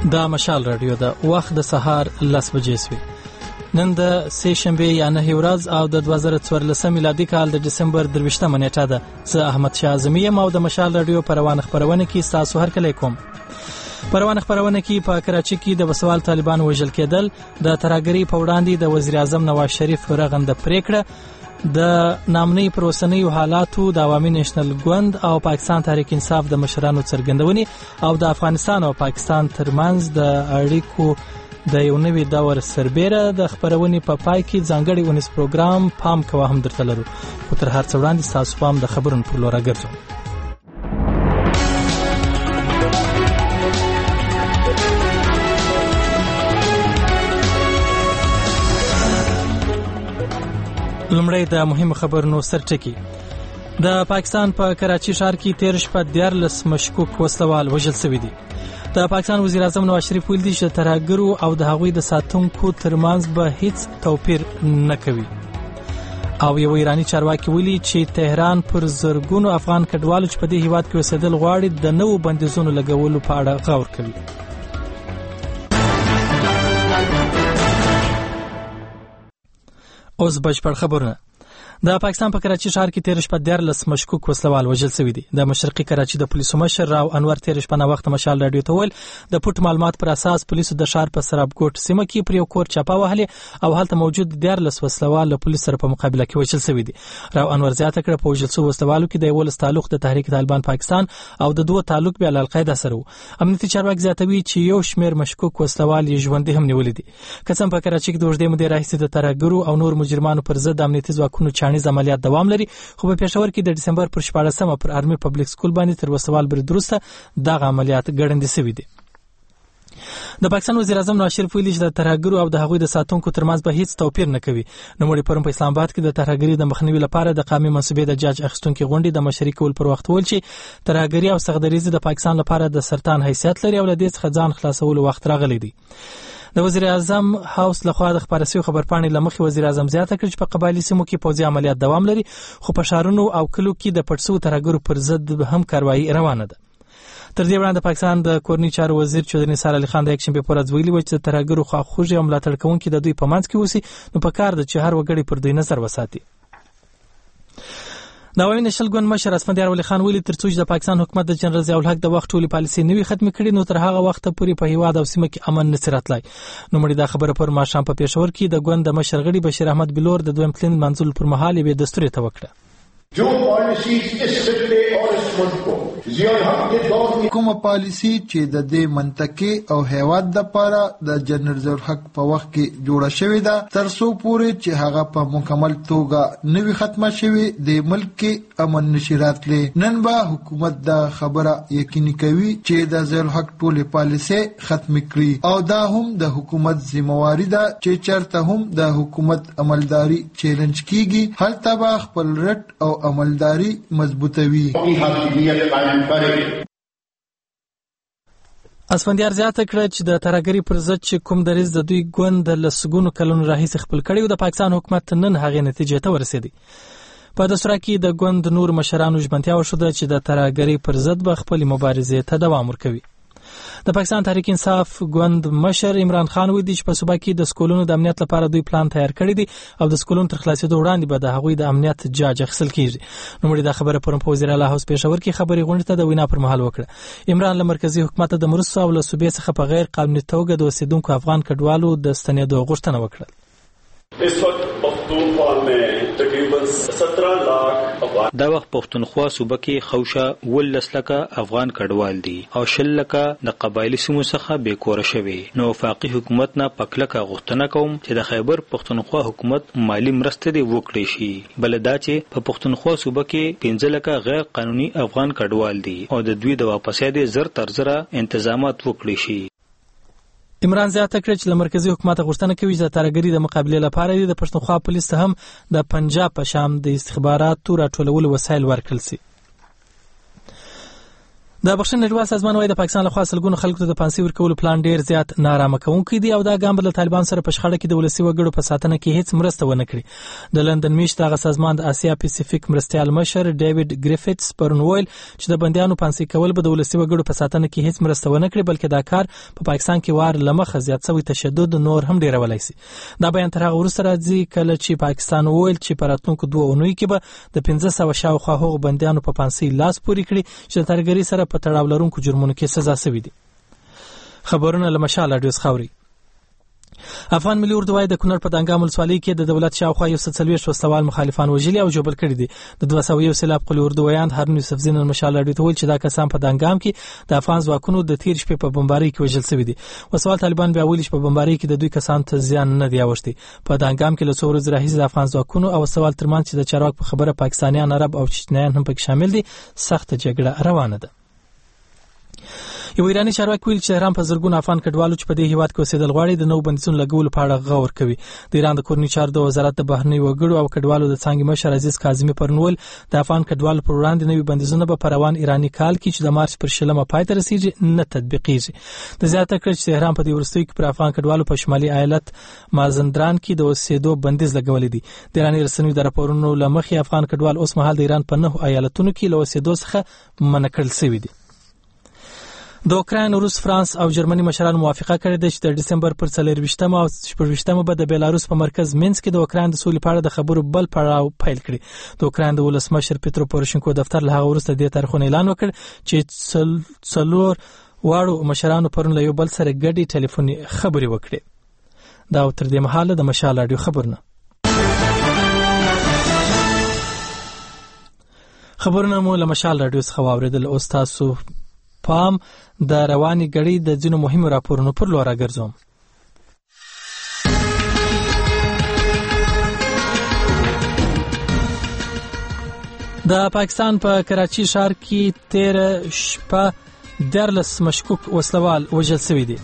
دا مشال رادیو ده. وخت د سهار 10 بجې سوی. نن د سه شنبه یا 9 ورځ او د 2014 میلادي کال د دسمبر 23 نیټه ده. زه احمد شاه اعظمي یم او د مشال رادیو پروانه خبرونه کې تاسو هر کله کوم. پروانه خبرونه کې په کراچي کې د وسوال طالبان وژل کېدل، د ترهګرۍ په وړاندې د وزیر اعظم نواز شریف رغنده پریکړه، د نامنۍ پروسنۍ حالاتو د عوامي نېشنل ګوند او پاکستان تحریک انصاف د مشرانو څرګندونې او د افغانستان او پاکستان ترمنځ د اړیکو د یو نوي دور سربېره د خبرونې په پای کې ځانګړی ونیس پروګرام پام کوه هم درته لرو. خو تر هر څه وړاندې تاسو پام د خبرونو پر لور راګرځو. لومړی د مهم خبرونو سرټکی. د پاکستان په کراچي ښار کې تیر شپه 14 مشکوک وسلوال وژل شوي دي. د پاکستان وزیر اعظم نواز شریف ویلي چې ترهګرو او د هغوی د ساتونکو ترمنځ به هیڅ توپیر نه کوي. او یو ایرانی چارواکي ویلي چې تهران پر زرګونو افغان کډوالو چې په دې هیواد کې اوسېدل غواړي د نوو بندیزونو لګولو په اړه غور کوي. اوس بشپړ خبرونه. د پاکستان په کراچي ښار کې تیر شپه 14 مشکوک وسلوال وژل شوي دي. د مشرقي کراچي د پولیسو مشر راو انور تیر شپه نه وخت مشال رادیو ته ویل د پټ معلومات پر اساس پولیسو د ښار په سرابګوټ سیمه کې پر یو کور چاپه وهلې او هلته موجود 14 وسلوال له پولیسو سره په مقابله کې وژل شوي دي. راو انور زیاته کړه په وژل شوو وسلوالو کې د 11 تعلق د تحریک طالبان پاکستان او د 2 تعلق بیا له القاعده سره وو. امنیتي چارواکي زیاتوي چې یو شمېر مشکوک وسلوال یې ژوندي هم نیولي دي. قسم په کراچي کې د اوږدې مودې راهیسې د ترهګرو او نور مجرمانو پر ضد امنیتي ځواکونو چاڼیز عملیات دوام لري. خو په پېښور کې د دسمبر پر 14 پر آرمي پبلک سکول باندې تر وسوال برید وروسته دغه عملیات ګړندې شوي دي. د پاکستان وزیر اعظم نواز شریف ویلي چې د ترهګرو او د هغوی د ساتونکو ترمنځ به هیڅ توپیر نه کوي. نوموړي پرون په اسلام آباد کې د ترهګرۍ د مخنیوي لپاره د قامي منصوبې د جاج اخیستونکو غونډې د مشري کول پر وخت ویل چې ترهګرۍ او سغدریزي د پاکستان لپاره د سرطان حیثیت لري او له دې څخه ځان خلاصولو وخت راغلی دی. د وزیر اعظم هاوس لخوا د خبرسي خبرپاڼې لمخې وزیر اعظم زیاته کړ چې په قبایلی سیمو کې پوځي عملیات دوام لري، خو په ښارونو او کلو کې د پټسو ترهګرو پر ضد هم کاروایی روانه ده. تر دې وړاندې پاکستان د کورنۍ چارو وزیر چودري نثار علي خان د یکشنبه پر ورځ ویلي و چې ترهګرو خواخوږي او ملاتړ کوونکي د دوی په منځ کې اوسي، نو په کار ده چې هر وګړی پر دوی نظر وساتي. د عوامي نېشنل ګوند مشر اسفندیار ولی خان ویلي ترڅو چې د پاکستان حکومت د جنرال ضیاء الحق د وخت ټولې پالیسۍ نوي ختم کړي نو تر هغه وخت پورې په هیواد او سیمه کې امن نشي راتلای. نو مړي دا خبره پر ماښام په پېښور کې د ګوند د مشر غړي بشیر احمد بلور د دویم تلین منځل پر مهال یې دستور ته وکړه. جو پالیسی اس خطے اور اس ملک کو ضیاء الحق کے دور میں کومه پالیسی چې د دې منطقې او هیواد د لپاره د جنرال ضیاء الحق په وخت کې جوړه شوې ده تر څو پورې چې هغه په مکمل توګه نوي ختمه شوي د ملک کې امن نشي راتلی. نن به حکومت دا خبره یقیني کوي چې د ضیاء الحق ټولې پالیسۍ ختم کړي او دا هم د حکومت ذمہواری ده چې چرته هم د حکومت عملداري چیلنج کیږي هلته به خپل رټ او عملداري مضبوطوي. اسفندیار زیاته کړه چې د ترهګرۍ پر ضد چې کوم دریځ د دوی ګوند له لسګونو کلونو راهیسې خپل کړی و د پاکستان حکومت نن هغې نتیجې ته ورسېدی. په دسوره کې د ګوند نور مشرانو ژمنتیا وښوده چې د ترهګرۍ پر ضد به خپلې مبارزې ته دوام ورکوي. د پاکستان تحریک انصاف ګوند مشر عمران خان ویلي چې په صوبه کې د سکولونو د امنیت لپاره دوی پلان تیار کړی دی او د سکولونو تر خلاصېدو وړاندې به د هغوی د امنیت جاج اخیستل کیږي. نو مړي دا خبره پرون په وزیر اعلی هاوس پېښور کې خبري غونډې ته د وینا پر مهال وکړه. عمران له مرکزی حکومت د مرستو او له صوبې څخه په غیر قانوني توګه د اوسېدونکو افغان کډوالو د ستنېدو غوښتنه وکړه. اس وقت پختونخوا میں تقریباً 17 لاکھ دا وخت پختونخوا صوبه کې خوشه 12 لکه افغان کډوال دي او 10 لکه د قبایلی سیمو څخه بې کوره شوي. نو وفاقي حکومت نه پکلکه غوښتنه کوم چې د خیبر پختونخوا حکومت مالی مرسته دی وکړي شي. بل دا چې په پختونخوا صوبه کې 15 لکه غیر قانوني افغان کډوال دي او د دوی د واپسېدو زر تر زره تنظیمات وکړي شي. عمران زیاته کړه چې له مرکزی حکومت غوښتنه کوي چې د ترهګرۍ د مقابلې لپاره د پښتونخوا پولیس ته هم د پنجاب په شام د استخباراتو راټولولو وسایل ورکړل شي. د بخښنې نړیوال سازمان وايي د پاکستان لخوا سلګونو خلکو ته د پانسي ورکولو پلان ډیر زیات نارامه کوونکی دی او دا ګام له طالبان سره په شخړه کې د ولسي وګړو په ساتنه کې هیڅ مرسته ونه کړي. د لندن میشت دغه سازمان د آسیا پیسفیک مرستیال مشر ډیوډ ګریفټس پرون ویل چې د بندیانو پانسي کول به د ولسي وګړو په ساتنه کې هیڅ مرسته ونه کړي بلکې دا کار په پاکستان کې وار لمخه زیات شوی تشدد نور هم ډیرولای شي. دا بیان تر هغه وروسته راځي کله چې پاکستان ویل چې په راتلونکو 2 اونۍ کې به د 1500 شاوخوا هغو بندیانو په پانسي لاس پورې کړي چې د ترګري سره په تړاو لرونکو جرمونو کې سزا شوی دي. خبرونه له مشال اډیوس خاوري. افغان ملي اردو وايي د کونړ په دانګام ولسوالۍ کې د دولت شاوخوا 140 وسوال مخالفان وژلي او جوبل کړي دي. د 201 سیلاب قلی اردو ویاند هارون یوسف زین مشال اډیو ته ویل چې دا کسان په دانګام کې د افغان ځواکونو د تیر شپې په بمبارۍ کې وژل شوی دي. وسوال طالبان بیا ویل چې په بمبارۍ کې د دوی کسان ته زیان نه دی اوښتي. په دانګام کې له څو ورځې راهیسې د افغان ځواکونو او وسوال ترمنځ چې د چارواک په خبره پاکستانیان عرب او چچنیان هم پکې شامل دي سخت جګړه روانه ده. یو ایرانی چارواکي ویل چې ایران په زرګونو افغان کډوالو چې په دې هیواد کې اوسېدل غواړي د نو بندیزونو لګولو په اړه غور کوي. د ایران د کورنۍ چارو د وزارت د بهرنی وګړو او کډوالو د څانګې مشر عزیز کاظمي پرنول د افغان کډوالو پر وړاندې نوي بندیزونه به په روان ایرانی کال کې چې د مارچ پر 10 پای ته رسیږي نه تطبیقیږي. د زیاته کړ چې ایران په دې وروستیو کې پر افغان کډوالو په شمالي ایالت مازندران کې د اوسېدو بندیز لګولې دي. د ایرانی رسنیو د راپورونو لمخې افغان کډوال اوس مهال د ایران په 9 ایالتونو کې له اوسېدو څخه منع کړل شوي دي. د اوکراین، روس، فرانس او جرمني مشرانو موافقه کړې ده چې د ډسمبر پر 24 او 26 به د بیلاروس په مرکز مینسک کې د اوکراین د سولې په اړه د خبرو بل پړاو پیل کړي. د اوکراین د ولسمشر پیترو پوروشینکو دفتر له هغه وروسته د تاریخونو اعلان وکړ چې څلور واړو مشرانو پرون له یو بل سره ګډي ټلیفوني خبرې وکړي. دا تر دې مهاله د مشال اډیو خبرونه مو له مشال اډیو څخه واوریدل. او تاسو پام د رواني غړي د ځینو مهمو راپورونو پر لور راګرځوم. د پاکستان په کراچي ښار کې 13 شپه 14 مشکوک وسلوال وژل شوي دي.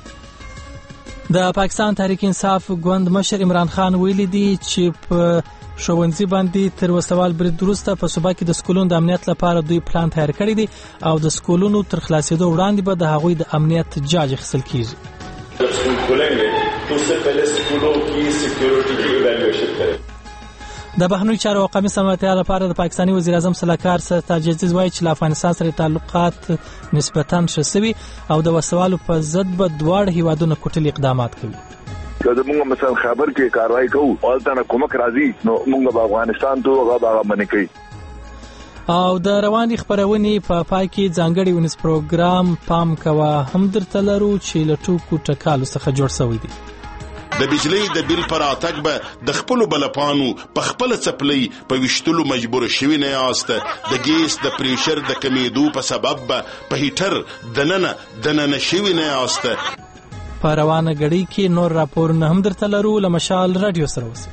د پاکستان تحریک انصاف ګوند مشر عمران خان ویلي دي چې په ښوونځي باندې تر وسوال برید وروسته په صوبه کې د سکولونو د امنیت لپاره دوی پلان تیار کړی دی او د سکولونو تر خلاصېدو وړاندې به د هغوی د امنیت جاج اخیستل کیږي. د بهرنیو چارو او قومي سلامتیا لپاره د پاکستاني وزیر اعظم صلاحکار سرتاج عزیز وایي چې له افغانستان سره تعلقات نسبتاً ښه شوي او د وسوالو په ضد به دواړه هیوادونه کوټلي اقدامات کوي. که موږ مثلا خبر کې کاروایی کوو او تاسو کومک راځي نو موږ به افغانستان ته هغه باندې کوي. او د رواني خبرونې په پای کې ځانګړي ونیس پروګرام پام کوه هم درته لرو چې له ټوکو ټکالو څخه جوړ شوی دی. د بجلی د بیل پر اتک به د خپل بلپانو په خپل چپلی په وشتلو مجبور شوی نه یاست. د ګیس د پریشر د کمیدو په سبب په هیټر دننه شوی نه یاست. په روانه غړي کې نور راپورونه هم درته لرو. له مشال رادیو سره اوسئ.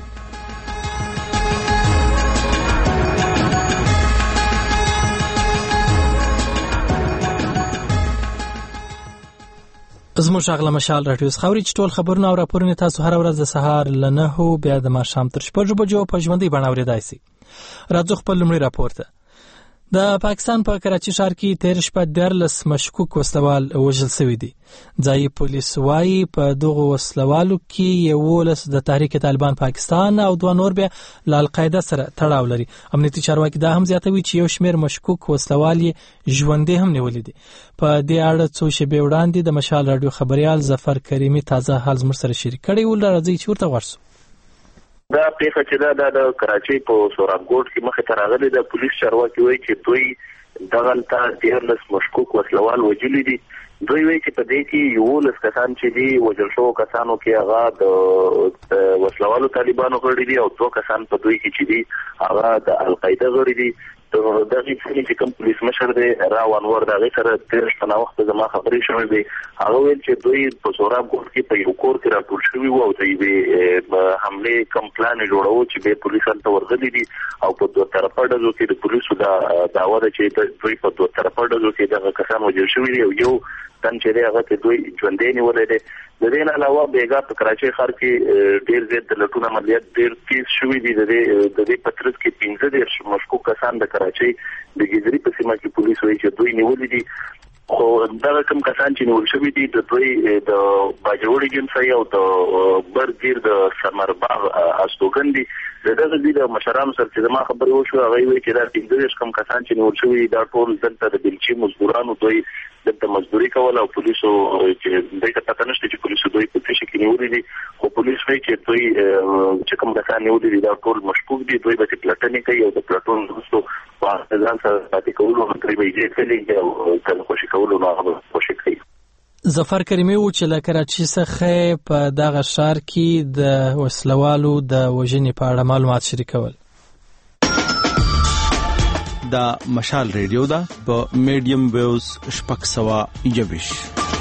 زموږ غلا مشال رادیو خاوري چې ټول خبرونه او راپورونه تاسو هر ورځ د سهار ل 9 بیا د ماښام تر 6 بجو په ژوندۍ بڼه اورېدای شئ. راځو خپل لومړی راپور ته. د پاکستان په کراچي ښار کې 13 شپه 14 مشکوک وسلوال وژل شوي دي. ځایي پولیس وايي په دغه وسلوالو کې 11 د تحریک طالبان پاکستان او 2 نور بیا له القاعده سره تړاو لري. امنیتي چارواکي دا هم زیاتوي چې یو شمېر مشکوک وسلوال یې ژوندي هم نیولي دي. په دې اړه څو شېبې وړاندې د مشال رادیو خبريال ظفر کریمي تازه حال زموږ سره شریک کړی و. راځي چې ورته ورسو. دا پیښه چې د کراچۍ په سوراب ګوټ کې مخې ته راغلې د پولیس چارواکي وایي چې دوی دغلته 13 مشکوک وسلوال وژلي دي. دوی وایي چې په دې کې 11 کسان چې دي وژل شوو کسانو کې هغه د وسلوالو طالبانو غړي دي او 2 کسان په دوی کې چې دي هغه د القاعده غړي دي. دغه چې کوم پولیس مشر دی راو انور دغه سره 13 شپه وخت زما خبرې شوې دي. هغه ویل چې دوی په سوراب ګوټ کې په یو کور کې راټول شوي وو او دوی به حمله کوم پلان جوړاوه چې به پولیس ته ورغلي دي او په دوه طرفه ډزو کې د پولیسو دا دعوه ده چې دوی په دوه طرفه ډزو کې دغه کسان وژل شوي دي او یو تن چې هغه ته دوی ژوندۍ نیولې ده. د دې علاوه بیګا په کراچۍ ښار کې ډیر زیات د لټون عملیات ډیر تیز شوي دي. د دې پترس کې 15 مشکوک کسان د کراچۍ د ګیزري په سیمه کې پولیس وایي چې دوی نیولې دي. خو دا کوم کسان چې نیول شوي دي د دوی د باجوړي جنسي او د برګیر د سمرباغ استوګن دي. دغه د مشرانو سره چې ما خبرې وشو هغه وایي چې دا 15 کم کسان چې نیول شوي دا ټول دلته د بلچي مزدورانو دوی دلته مزدوري کول او پولیسو چې دغه پته نشته چې پولیسو دوی په څه کې نیولې دي. خو پولیس وایي چې دوی چې کوم کسان نیولې دي دا ټول مشکوک دي. دوی به پلټنې کوي او د پلټون وروسته په ځان سره پاتې کولو مطلب یې کوي او کله خوشي کولو نه هغه خوشي کوي. ظفر کریمی و چې له کراچۍ څخه په دغه ښار کې د وسلوالو د وژنې په اړه معلومات شریکول. دا مشال ریډیو دا په میډیم ویوز 621.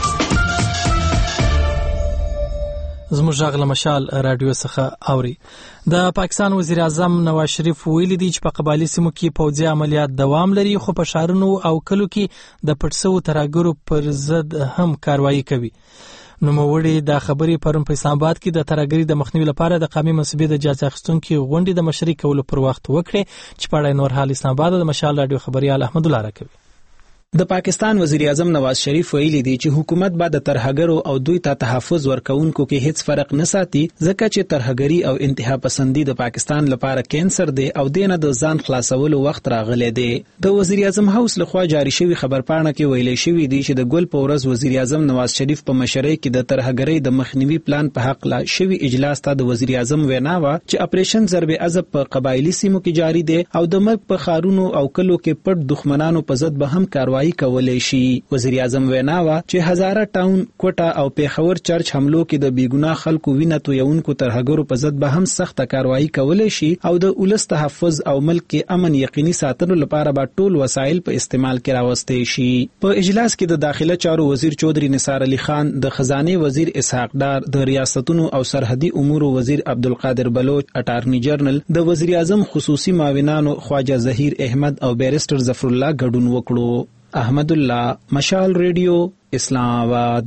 زموږ غږ مشال رادیو څخه اوري. د پاکستان وزیر اعظم نواز شریف ویلي دی چې په قبایلی سیمو کې پوځي عملیات دوام لري خو په شهرونو او کلو کې د پټسو ترهګرو پر ضد هم کاروایی کوي. نوموړي دا خبرې پرون په اسلام آباد کې د ترهګرۍ د مخنیوي لپاره د قومي منصبې د اجازه اخیستونکو غونډې د مشرۍ کولو پر وخت وکړې چې په اړه نور حال اسلام آباد د مشال رادیو خبريال احمد الله راکوي. د پاکستان وزیر اعظم نواز شریف ویلي دی چې حکومت به د ترهګرو او دوی ته تحفظ ورکوونکو کې هیڅ فرق نه ساتي ځکه چې ترهګری او انتها پسندي د پاکستان لپاره کینسر دی او دینه د ځان خلاصولو وخت راغلی دی. د وزیر اعظم هاوس لخوا جاری شوی خبرپاڼه کې ویلي شوی دی چې د ګل په ورځ وزیر اعظم نواز شریف په مشرۍ کې د ترهګری د مخنیوي پلان په حق لا شوی اجلاس ته د وزیر اعظم وینا و چې اپریشن ضرب عضب په قبایلی سیمو کې جاری دی او د مرګ په خارونو او کلو کې پټ دښمنانو په ضد به هم کاروایی کولای شي. وزیر اعظم وینا و چې هزاره ټاون کوټه او پیښور چرچ حملو کې د بیګناه خلکو وینه تویونکو ترهګرو په ضد به هم سخت کاروایی کولای شي او د ولس تحفظ او ملک کې امن یقیني ساتلو لپاره به ټول وسایل په استعمال کې راوستي شي. په اجلاس کې د داخله چارو وزیر چودري نثار علي خان، د خزانه وزیر اسحاق ډار، د ریاستونو او سرحدي امور وزیر عبدالقادر بلوچ، اټارنی جنرال، د وزیر اعظم خصوصي معاونانو خواجه ظهیر احمد او بیرسټر ظفر الله ګډون وکړو. احمد الله، مشال ریډیو، اسلام آباد.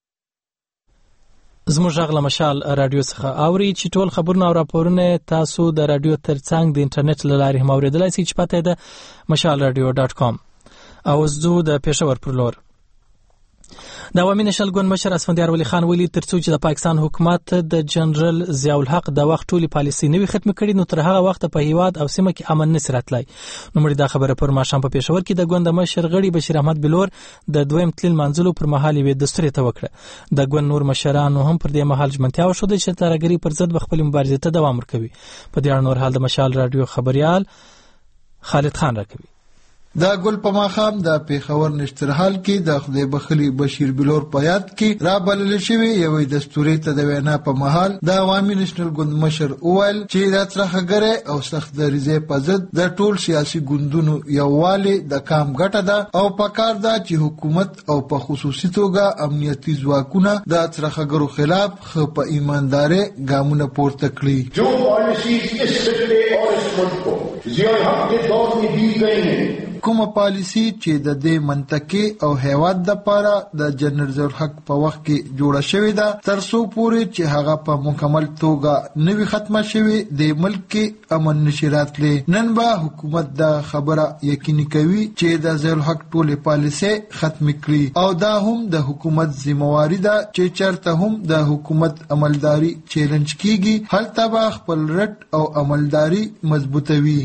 زموږ غږ مشال رادیو څخه اوري چې ټول خبرونه او راپورونه تاسو د رادیو ترڅنګ د انټرنیټ له لارې هم اوریدلای شئ چې پته ده mashalradio.com. او زه د پېښور پر لور د عوامي نشل ګوند مشر اسفندیار ولی خان ویلي ترڅو چې د پاکستان حکومت د جنرال ضیاء الحق د وخت ټولي پالیسي نوي ختم کړي نو تر هغه وخت په هیواد او سیمه کې امن نه سراتلای. نو مړي دا خبره پر ماشام په پېښور کې د ګوند مشر غړي بشیر احمد بلور د دویم تل منځلو پر مهال وی دستور ته وکړه. د ګوند نور مشرانو هم پر دې مهال ژمنتیا وشو چې ترهګری پر ضد خپل مبارزه ته دوام ورکوي. په دې اړه نور حال د مشال رادیو خبريال خالد خان راکوي. دا ګل په ماخام د پیښور نشترحال کې د خدای بخلی بشیر بلور په یاد کې را بلل شوی یو دستوري ته د وینا په محل د عوامي نشنل ګوند مشر اول چې د ترهګره او سخت دریزه په ضد د ټول سیاسي ګوندونو یووالی د کام ګټه ده او پکار ده چې حکومت او په خصوصي توګه امنیتي ځواکونه د ترهګرو خلاف خو په ایمانداري ګامونه پورته کړي. جو پالیسیز اس خطے اور اس ملک کو ضیاء الحق کے دور میں دی گئی ہیں کومه پالیسی چې د دې منطقې او هیواد د لپاره د جنرال ضیاء الحق په وخت کې جوړه شوې ده ترڅو پورې چې هغه په مکمل توګه نوي ختمه شوي د ملک کې امن نشي راتلی. نن به حکومت دا خبره یقیني کوي چې د ضیاء الحق ټولې پالیسي ختم کړي او دا هم د حکومت ذمہواری ده چې چرته هم د حکومت عملداري چیلنج کیږي هلته به خپل رټ او عملداري مضبوطوي.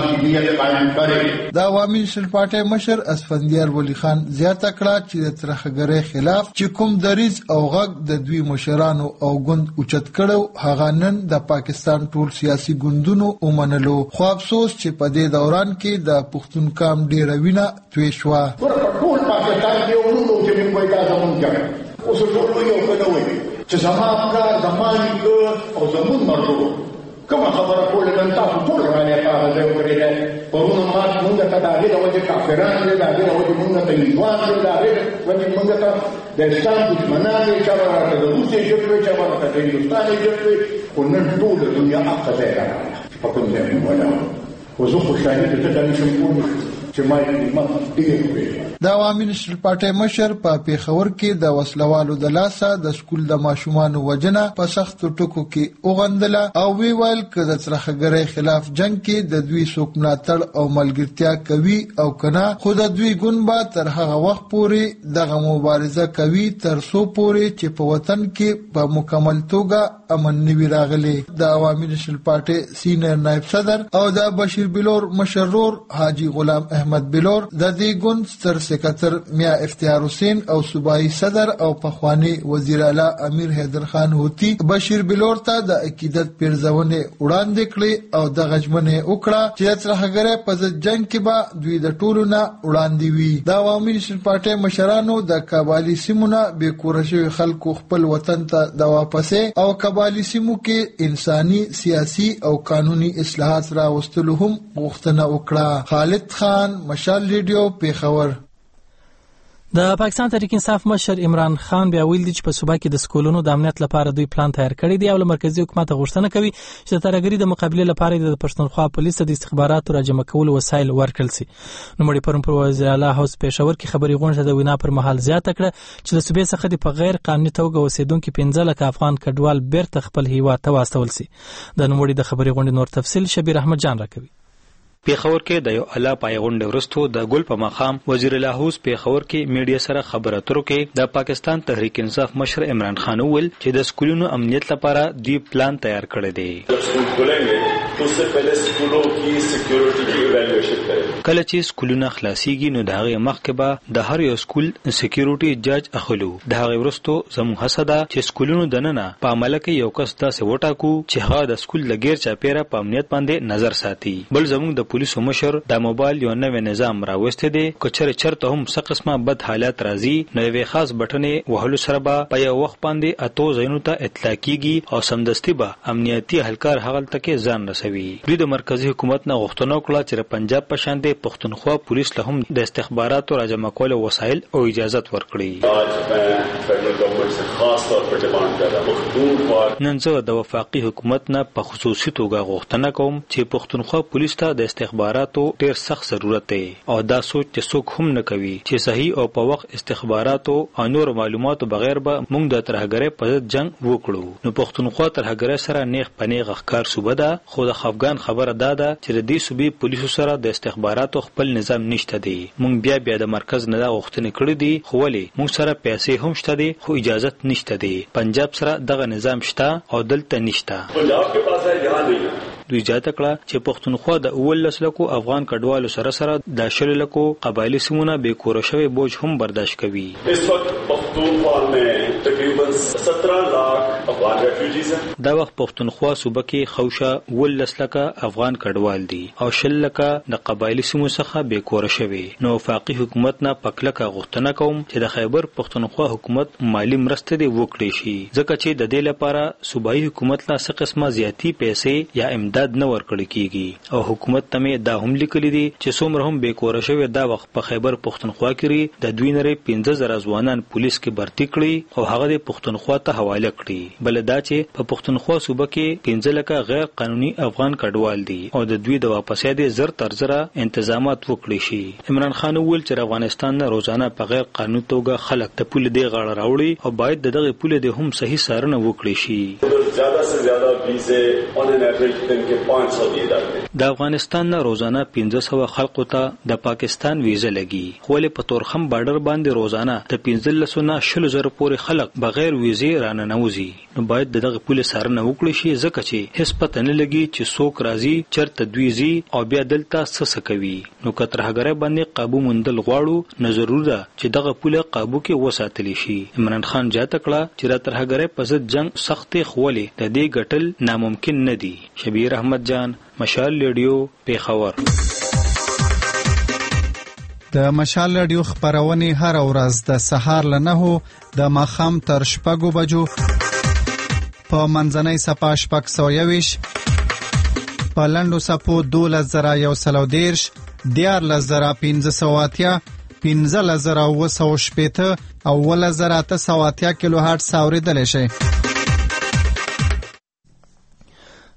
دا عوامي نشل پارټي مشر اسفندیار ولی خان زیاته کړه چې د ترهګرۍ خلاف چې کوم دریز او غږ د دوی مشرانو او ګوند اوچت کړو هغه نن د پاکستان ټول سیاسي ګوندونو ومنلو. خو افسوس چې په دې دوران کې د پښتون قام ډیره وینه توی شوه. ټول پاکستان کې ورونو چې موږ وایو دا زمونږ ګټه اوس ټول یو کله وایي چې زما پلار زما نیکه او زمونږ مرغو کومه خبره کوله نن تاسو ټول باندې هغه ځای ورېده پرونه مات موږ ته دا غوډه وځي کافرانو دا غوډه وځي موږ ته ایوان دا غوډه وځي موږ ته د اسلام دښمنان چې ورته د روسي جوړوي چې ورته د هندستان جوړوي او نن ټول دنیا هغه ځای راغله په کوم ځای ولا وزو خوشاله ته د نشم کوم چې ما قیمت ډېر وی. د عوامي نېشنل پارټۍ مشر په پیښور کې د وسلوالو د لاسه د سکول د ماشومانو وجنه په سختو ټکو کې وغندله او وی ویل چې د ترهګرۍ خلاف جنگ کې د دوی څوک ملاتړ او ملګرتیا کوي او کنه، خو د دوی ګوند به تر هغه وخت پورې دغه مبارزه کوي تر څو پورې چې په وطن کې په مکمل توګه امن نه وي راغلی. د عوامي نېشنل پارټۍ سینیئر نائب صدر او د بشیر بلور مشرور حاجی غلام احمد بلور د دې ګوند ستر سکرټر میا افتیار حسین او صوبایي صدر او پخوانی وزیر اعلی امیر حیدر خان هوتی بشیر بلور ته د عقیدت پیرزونه وړاندې کړې او د غجمنه وکړه چې ترهګرۍ په ضد جنگ کې به دوی د ټولو نه وړاندې وي. د عوامي نېشنل پارټۍ مشرانو د قبایلی سیمونو بې کوره شوي خلکو خپل وطن ته د واپسې او قبایلی سیمو کې انساني سیاسي او قانوني اصلاحات راوستلو هم غوښتنه وکړه. خالد خان، مشال ریډیو، پیښور. د پاکستان تحریک انصاف مشر عمران خان بیا ویل چې په صوبه کې د سکولونو د امنیت لپاره دوی پلان تیار کړی دی او له مرکزی حکومت غوښتنه کوي چې د ترهګرۍ د مقابله لپاره د پښتونخوا پولیسو د استخباراتو راجمع کولو وسایل ورکړل شي. نوموړي پرون پر وزیر اعلی هاوس پېښور کې خبري غونډه د وینا پر مهال زیاته کړه چې د صوبې څخه د په غیر قانوني توګه اوسیدونکو 15 لک افغان کډوال بیرته خپل هیواد ته واستول شي. د نوموړي د خبري غونډې نور تفصیل شبیر احمد جان راکوي. پیښور کې د یو اعلی پای غونډې وروسته د ګل په مقام وزیر اعلی هاوس پیښور کې میډیا سره خبرو اترو کې د پاکستان تحریک انصاف مشر عمران خان وویل چې د سکولونو امنیت لپاره دوی پلان تیار کړی دی. کله چې سکولونه خلاصيږي نو د هغه مخکې به د هر یو سکول سکیورټي جاج اخلو. د هغه وروسته زموږ هڅه ده چې سکولونو دننه په عمل کې یو کس داسې وټاکو چې هغه د سکول د غیر چاپیره په امنیت باندې نظر ساتي. بل زموږ د پولیسو مشر د موبایل یو نوې نظام راوسته دي کچره چرته هم څه قسمه بد حالات راځي نو یو خاص بټنې وهلو سره به په یو وخت باندې اتو زینو ته اطلاع کیږي او سمدستي به امنیتي اهلکار هغه تکي ځان رسوي. دوی د مرکزی حکومت نه غوښتنه وکړه چې پنجاب په شان د پښتونخوا پولیس له هم د استخباراتو راجمع کولو وسایل او اجازه ورکړي. نن زه د وفاقي حکومت نه په خصوصي توګه غوښتنه کوم چې پښتونخوا پولیس ته د استخباراتو ډیر سخت ضرورت دی او دا سوچ چې څوک هم نه کوي چې صحیح او په وخت استخباراتو او نور معلوماتو بغیر به موږ د ترهګرۍ په ضد جنگ وکړو. نو پښتونخوا ترهګرۍ سره نیغ پنیغ ښکار صوبه ده خو د افغان خبره ده چې د دې صوبې پولیسو سره د استخباراتو خپل نظام نشته دی. موږ بیا د مرکز نه غوښتنه کړې دي خو ولې موږ سره پیسې هم شته دي خو اجازه نشته دی. پنجاب سره دغه نظام شته او دلته نشته. پنجاب کې پاسه یاد نه دوی جاته کړه چې پښتونخوا د 19 لکو افغان کډوالو سره د 10 لکو قبایلی سیمونه به کور شوی بوج هم برداشت کوي. اس وخت پښتونخوا میں تقریبا 17 لاکھ افغان ریفیوجیز ہیں. دا وخت پښتونخوا صوبه کې خوشه 19 لکه افغان کډوال دي او 10 لکه د قبایلی سیمو څخه به کور شوی. نو وفاقي حکومت نه پکلکه غوښتنه کوم چې د خیبر پښتونخوا حکومت مالی مرسته دی وکړي شي ځکه چې د دې لپاره صوبایي حکومت لا څه قسمه زیاتی پیسې یا امداد نه ورکړل کیږي او حکومت ته دا هم لیکلي دي چې څومره هم به کور شوی دا وخت په خیبر پښتونخوا کې د دوی نری 15000 ځوانان پولیس کې برتی کړي او هغه د پښتونخوا ته حواله کړي. بل دا چې په پښتونخوا صوبه کې 15 لکه غیر قانوني افغان کډوال دي او د دوی د واپسې د زر تر زره تنظیمات وکړي شي. عمران خان وویل چې افغانستان نه روزانه په غیر قانوني توګه خلک د پوله دی غاړه راوړي او باید دغه پوله د هم صحیح سارنه وکړي شي. زیاده سے زیاده ویزه اون ان ایوریج دن کې 500 دی درته. د افغانستان نه روزانه 1500 خلکو ته د پاکستان ویزه لګي خو له پتورخم بارډر باندې روزانه د 1500 نه 10000 پورې خلک بغیر ویزه راننوزي. نو باید دغه پوله سارنه وکړي شي ځکه چې هیڅ پته نه لګي چې څوک راځي چرته دوی زی او بیا دلته څه کوي. نو کترهګره باندې قابو مندل غواړو نه ضرور ده چې دغه پوله قابو کې وساتلی شي. عمران خان جاته کړه چې را ترهګره په ضد جنگ سختي خوله د دې ګټل ناممکن نه دي. شبیر احمد جان، مشال ریډیو، پیښور. د مشال ریډیو خبرونه هر ورځ د سهار ل 9 د ماخام تر 6 بجو په منځنۍ صفه 621 په لندو صفو 12110 14580 15000 او 10800 کیلو هرتز اوریدل شي.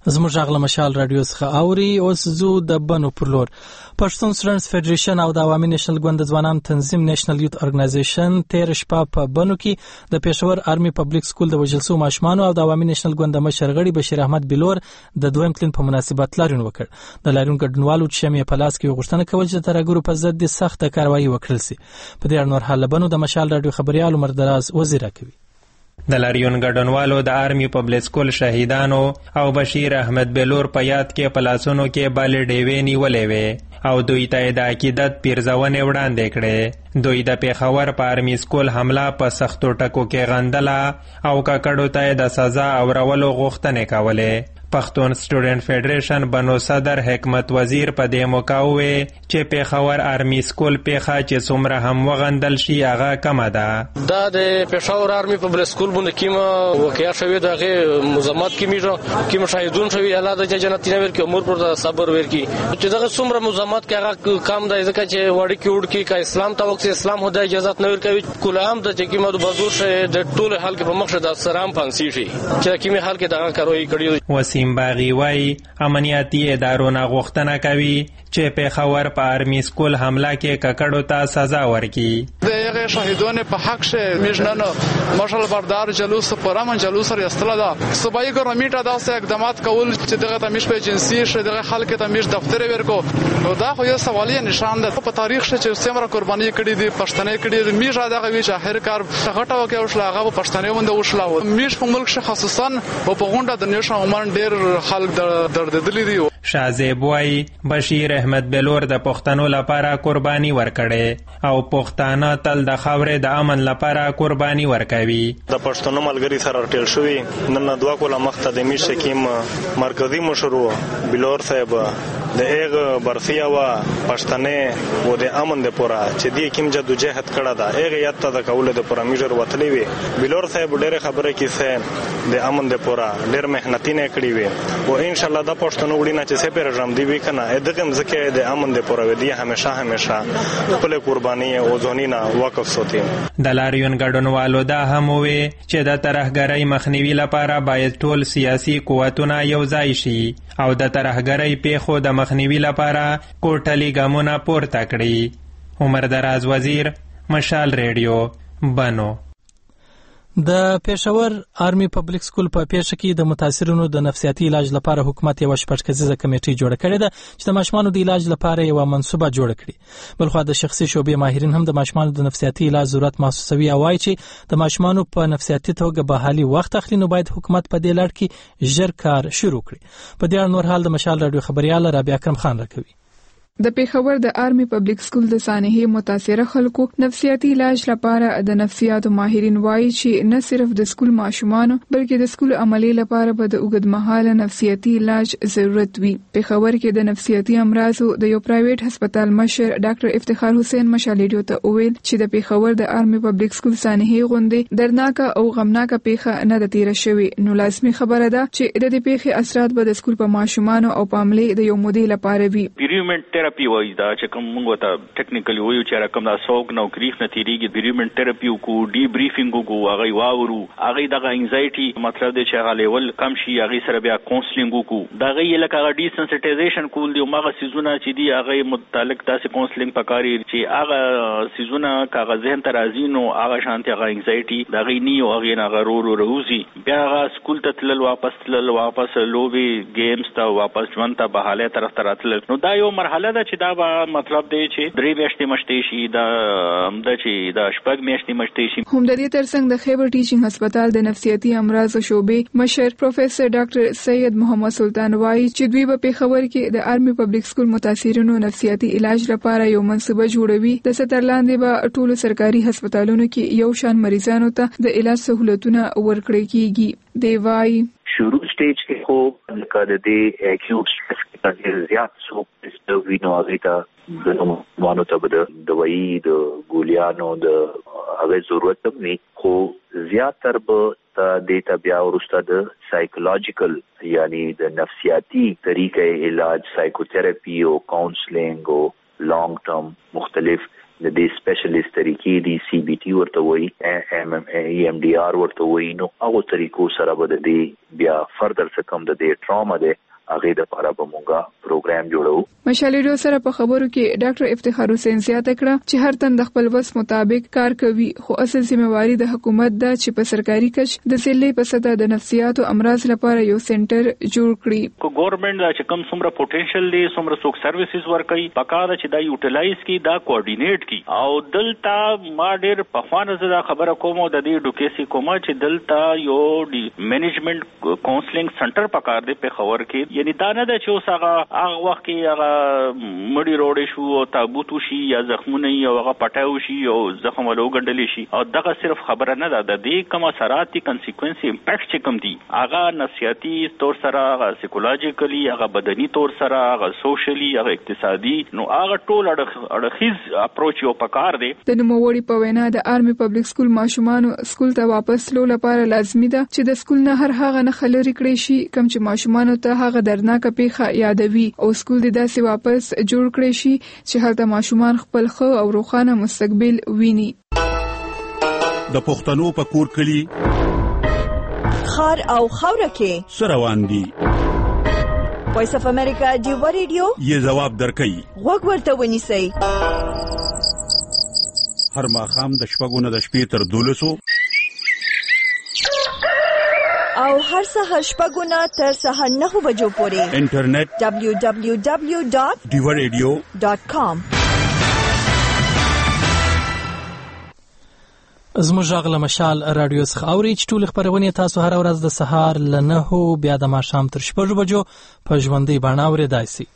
زموږ غږ له مشال رادیو څخه اوري. اوس زو د بنو پر لور. پښتون سټوډنټس فدریشن او د عوامي نېشنل ګوند ځوانان تنظیم نېشنل یوت ارګنایزیشن تیر شپه په بنو کې د پېښور آرمي پبلک سکول د وژل شوو ماشومانو او د عوامي نېشنل ګوند مشر غړي بشیر احمد بلور د دویم تلین په مناسبت لاریون وکړ. د لاریون ګډونوالو چې شمې په لاس کې غوښتنه کول چې ترګرو په ضد سخت کاروایی وکړل شي. په دې اړه نور حال بنو د مشال رادیو خبريال عمر دراز وزیره کوي. د لاریون ګډونوالو د آرمي پبلک سکول شهیدانو او بشیر احمد بلور په یاد کې پلاسونو کې بالې ډېوې نیولې وې او دوی ته د عقیدت پیرزونې وړاندې کړې. دوی د پیښور په آرمي سکول حمله په سختو ټکو کې غندله او ککړو ته د سزا اورولو غوښتنې کولې. پښتون سټوډنټ فدریشن بنو صدر حکمت وزیر په دې موقع وویل چې پیښور آرمي سکول پیښه چې څومره هم وغندل شي هغه کمه ده. دا د پیښور آرمي پبلک سکول باندې کومه واقعیا شوې ده هغه مزمت کوم شاهدون شوی الله د جنت نه ورکی امور پر صبر ورکی چې دغه څومره مزمت کې هغه کم ده ځکه چې وړي کې وړ کې کا اسلام ته وخت اسلام هدا اجازه نه ورکوي کولام د چې کومه د بازور شه د ټول حل کې په مخ د سلام فانسی شي چې کومه حل کې دغه کاروي کړی. وسیم باغی وای امنیتي ادارو نه غوښتنه کوي چې پیښور په آرمي سکول حمله کې ککړو ته سزا ورکړي. دغه شهیدان په حق شه میژنن مشال بردار جلوس پرامن جلوس سره استلا ده صوبایي ګورنمنت داسې اقدامات کول چې دغه تمیش په جنسي شه دغه خلک تمیش دفتر ورکو نو دا خو یو سوالی نشان ده په تاریخ شه چې څومره قرباني کړي دي پښتنې کړي دي میژه دغه وی چې هر کار غټه وکي او شلاغه په پښتنې باندې وشلاو میژ په ملک شه خصوصا په غونډه د نشو عمر ډیر خلک درددلی دي. شازیب وای بشیر احمد بلور د پښتنو لپاره قرباني ورکړي او پښتانه تل د خاورې د امن لپاره قرباني ورکوي. د پښتنو ملګری سره ټیل شوی نن دوا کوله مخته د میش کیم مرکزی مشرو بلور صاحب د ایغه برفیا وا پښتنې و د امن د پورا چې دی کیم جدوجہد کړه دا ایغه یاد ته د کوله د پورا میجر وتلی وی بلور صاحب ډېر خبره کیسه د امن د پورا ډېر مهنتي نه کړی وی او ان شاء الله د پښتنو وړي نه چې سپر رم دی وکنه دغه مزکه د امن د پورا ودی همیشه خپل قرباني او ځونینا وقف سوتي. د لاریون ګډونوالو دا هم وی چې د ترهګرۍ مخنیوي لپاره باید ټول سیاسي قوتونه یو ځای شي او د ترهګرۍ پیښو د مخنیوي لپاره کوټلي ګامونه پورته کړي. عمر دراز وزیر مشال ریډیو بنو. د پېښور آرمي پبلک سکول په پیښه کې د متاثرینو د نفسیاتي علاج لپاره حکومت یو شپږکسیزه کمیټه جوړه کړې ده چې د ماشومانو د علاج لپاره یو منصوبه جوړه کړي. بلخو د شخصي شوبې ماهرین هم د ماشومانو د نفسیاتي علاج ضرورت محسوسوي او وايي چې د ماشومانو په نفسیاتي توګه بحالي وخت اخلي نو باید حکومت په دې لړ کې ژر کار شروع کړي. په دې اړه نور حال د مشال رادیو خبريال رابعه اکرم خان راکوي. د پیښور د آرمي پبلک سکول د سانحې متاثره خلکو نفسیاتي علاج لپاره د نفسیاتو ماهرین وایي چې نه صرف د سکول ماشومان بلکې د سکول عملي لپاره به د اوږدمهاله نفسیاتي علاج ضرورت وي. پیښور کې د نفسیاتي امراضو د یو پرایویټ هسپتال مشر ډاکټر افتخار حسین مشالیډیو ته وویل چې د پیښور د آرمي پبلک سکول سانحې غونډې درناکه او غمناکه پیښه نه د تیر شوی نو لازمي خبره ده چې د دې پیښې اثرات به د سکول په ماشومان او په عملي د یو مودې لپاره وي. تھراپی وایي دا چې کوم موږ ته ټیکنیکلی وایو چې رقم دا سوق نو کریخ نه تیریږي بیریمنت تھراپی کو ډی بریفینګ کو هغه واورو هغه دغه انزایټي مطلب دی چې هغه لیول کم شي هغه سره بیا کونسلینګ کو دغه یې لکه هغه ډی سنسټایزیشن کول دی مغه سيزونه چې دی هغه متعلق تاسو کونسلینګ پکاري چې هغه سيزونه کاغذ ذهن ترازی نو هغه شانتي هغه انزایټي دغه نی او هغه نه غرور روزي بیا هغه سکول ته تلل واپس لوبي گیمز ته واپس ژوند ته بحاله طرف ته راتل نو دا یو مرحله ده چې دا مطلب دی چې درې میاشتې مشته شي دا شپږ میاشتې مشته شي. هم د دې ترڅنګ د خیبر ټیچینګ هسپتال د نفسیاتي امراضو شعبې مشر پروفیسور ډاکټر سید محمد سلطان وایي چې دوی په پیښور کې د آرمي پبلک سکول متاثرینو نفسیاتي علاج لپاره یو منصوبه جوړوي. د ستر لاندې به ټولو سرکاري هسپتالونو کې یو شان مریضانو ته د علاج سہولتونه ورکړل کیږي. دی وایي شروع سټیج کې خو لکه د دې اکیوټ سټریس کې ډېر زیات څو استوي نو هغه ته د نومانو ته د دوايي د ګولیانو د هغه ضرورت هم نه خو زیاتره به د بیا ورسته د سایکولوژیکل یعنی د نفسیاتي طریقې علاج سایکوتراپي او کاونسلینګ او لانګ ټرم مختلف د دې سپیشلیست طریقې دي CBT ورته وایي EMDR ورته وایي نو هغه طریقو سره به د دې بیا فردر څه کوم د دې ټراما ده هغه د لپاره به موږ پروګرام جوړو. مشال ریډیو سره په خبرو کې ډاکټر افتخار حسین زیاته کړه چې هر تن د خپل وس مطابق کار کوي خو اصل ذمہواری د حکومت ده چې په سرکاري کچ د ضلع په سطح د نفسیات او امراض لپاره یو سنټر جوړ کړي. کو ګورنمنت چې کوم څومره پوتنشل دی څومره څوک سرویسز ورکوي پکاره چې دا یوټیلایز کی دا کوارډینیټ کی او دلته ما ډیر په خوانه زده خبره کوم د دې ډوکیسي کوم چې دلته یو مینجمنت کاونسلینګ سنټر پکار دی په خبر کې یعنی دا نه ده چې اوس هغه وخت کې هغه مړی روړې شو او تابوت شي یا زخمونه او هغه پټاو شي او زخم ولو ګډل شي او دغه صرف خبره نه ده د دې کوم اثرات دي کنسیکوینس امپیکټ چې کوم دي هغه نفسیاتي تور سره هغه سایکولوژیکلی هغه بدني تور سره هغه سوشلی هغه اقتصادي نو هغه ټول اړخیز اپروچ یو پکار دی. د نوموړي په وینا د آرمي پبلک سکول ماشومان سکول ته واپس تلو لپاره لازمي ده چې د سکول نه هر هغه نه خلری کړی شي کوم چې ماشومان ته هغه درناک پیښه یادوي او سکول د داسې واپس جوړ کړی شي چې هلته ماشومان خپل ښه او روښانه مستقبل ویني. د پښتنو په کور کلی خار او خوره کې سروان دي وایس اف امریکا دیو ریډیو یې جواب درکړي غوږ ورته ونیسئ هر ماښام د شپږو نه د شپې تر 12 او هر سهار شپږو نه تر سهار 9 بجو پورې انټرنیټ www.diwaradio.com زموږ غږ له مشال رادیو څخه اوري چې ټول خبرونه تاسو هر ورځ د سهار له 9 بیا د ماښام تر 6 بجو په ژوندۍ بڼه اورېدای شئ.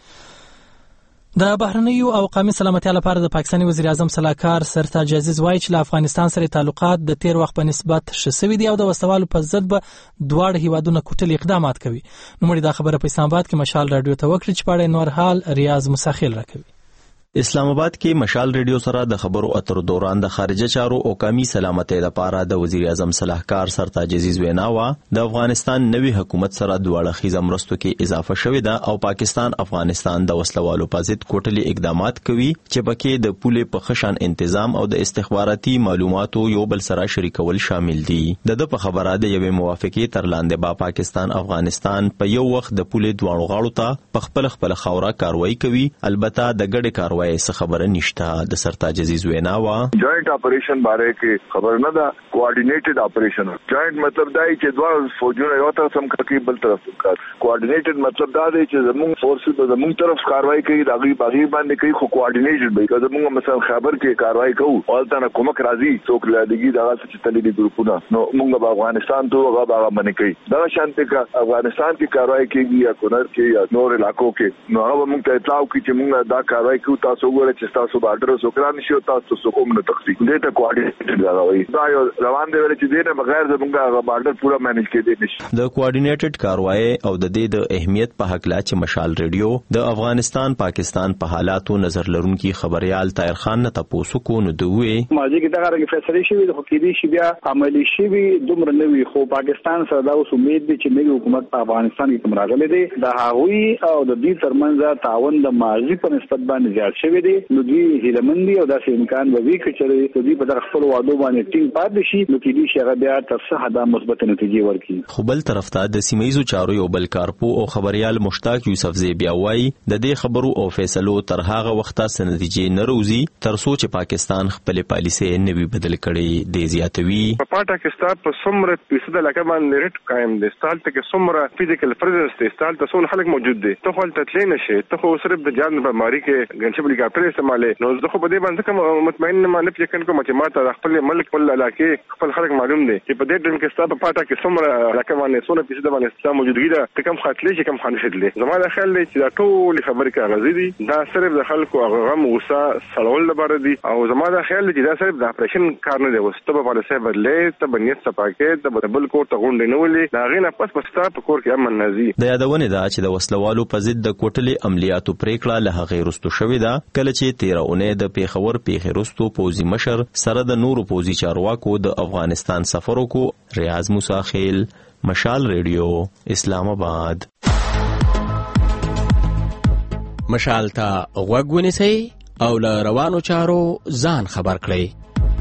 د بهرنیو او قومي سلامتیا لپاره د پاکستاني وزیر اعظم صلاحکار سرتاج عزیز وایي چې له افغانستان سره تعلقات د تیر وخت په نسبت ښه شوي دي او د وسوالو په ضد به دواړه هیوادونه کوټلي اقدامات کوي. نو موږ دا خبره په اسلام آباد کې مشال رادیو ته وکړه چې په اړه نور حال ریاض مساخیل راکوي. اسلام آباد کې مشال ریډیو سره د خبرو اترو دوران د خارجه چارو او قومي سلامتۍ لپاره د وزیر اعظم صلاحکار سرتاج عزیز ویناوه د افغانستان نوي حکومت سره دواړه خیزه مرستو کې اضافه شوې ده او پاکستان افغانستان د وسلوالو په ضد کوټلي اقدامات کوي چې پکې د پولې په خشن تنظیم او د استخباراتي معلوماتو یو بل سره شریکول شامل دي. د په خبره د یوې موافقې تر لاندې با پاکستان افغانستان په یو وخت د پولې دواړو غاړو ته په خپل خاوره کاروایی کوي. البته د ګډې کاروایی څه خبره نشته. د سرتاج عزیز ویناوه جوائنٹ اپریشن باره کې خبر نه ده کوارډینیټډ اپریشن جوائنٹ مطلب دا چې دوه فوجونه یو طرف هم کوي بل طرف هم کوي. کوارډینیټډ مطلب دا دی چې زموږ فورسز د زموږ طرف کاروایی کوي دغه باندې کوي خو کوارډینیټډ به کوي. زموږ مثلا خبر کې کاروایی کوو اولته نه کومک راځي څوک لادګي دغه چې تللی ګروپونه نو موږ په افغانستان ته هغه باندې کوي دا شانته کا افغانستان کې کاروایی کوي یا کونړ کې یا نور علاقو کې نو هغه موږ ته اطلاع کوي چې موږ دا کاروایی کوو تاسو چې تاسو بارډر سوکران شي او تاسو کوم نه تقسیم دې ته کوارډینیټډ راغوي دا یو روان دی چې دې نه بغیر زموږه بارډر پورا مینج کېدی نشي. د کوارډینیټډ کاروایی او د دې د اهمیت په حق لا چې مشال ریډیو د افغانستان پاکستان په حالاتو نظر لرونکي خبريال طاهر خان نه تاسو کو نو دوی ماضي کې دا غره فیصله شوی د حکومتي شي بیا عملی شي دومره نوي خو پاکستان سره دا اوس امید دي چې نوی حکومت په افغانستان کې تمراغله دي د هغوی او د دې ترمنځ تعاون د ماضي په نسبت باندې زیات شوی دي نو دوی هیلمندي او داسې امکان به وي چې دوی په خپل وعده باندې ټینګ پاتې شي نو کې دي چې هغه بیا تر څه حدا مثبت نتیجې ورکړي. خو بل طرف ته د سیمایي چارو یو بل کارپو او خبريال مشتاق یوسف زیبیا وایي د دې خبرو او فیصلو تر هغه وخته سنتیجې نه روزي تر څو چې پاکستان خپل پالیسي نه وي بدل کړي دی زیاتوي. په پاکستان په څومره پیسې لکه باندې ریټ قائم دي ستال ته کې څومره فزیکل پریزنس دي ستال ته څون خلک موجود دي ته خپل تتلې نشي ته خو صرف د جان بیماری کې ګنچبل کا پر استعمال نو زه خو په دې باندې کوم مطمئن نه مانه چې کوم چې ماته خپل ملک خپل علاقې خپل خلک معلوم دي چې په دې ټیم کې ستاسو په پاټه کې څومره لکه باندې څونه پیسې باندې ستاسو موجودګي ده کوم خاطلې چې کوم خانشدلې زما د خیال دی چې دا ټول خبرې کاغذي دي دا صرف د خلکو غم غوسه سړول لپاره دي او زما د خیال دی چې دا صرف د اپریشن کار نه دی وسته په پالیسي بدلې ته بنیت صفاکې ته بل کور ته غونډې نه ولې دا غینه پس ستاسو په کور کې امن نازي. د یادونه ده چې د وسلوالو په ضد د کوټلي عملیاتو پریکړه له هغه رستو شوې ده کله چې 13 اونۍ د پیښور پیښرستو پوزي مشر سره د نورو پوزي چارواکو د افغانستان سفر وکړو. ریاض مساخیل مشال ریډیو اسلام آباد. مشال ته غوږ ونیسئ او له روانو چارو ځان خبر کړئ.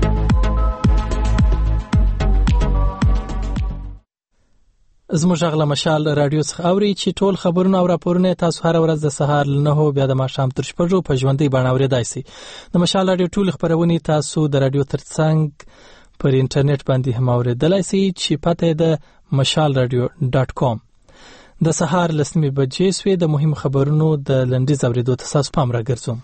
زموږ غلا مشال رادیو څخه اوري چې ټول خبرونه او راپورونه تاسو هر ورځ د سهار ل 9 بیا د ماښام تر 6 په ژوندۍ بڼه اورېدای شئ. د مشال رادیو ټول خبرونه تاسو د رادیو ترڅنګ پر انټرنیټ باندې هم اورېدلای شئ چې پته د mashalradio.com. د سهار ل 9 بجې سوي د مهم خبرونو د لنډیز اورېدو ته تاسو پام راګرځوم.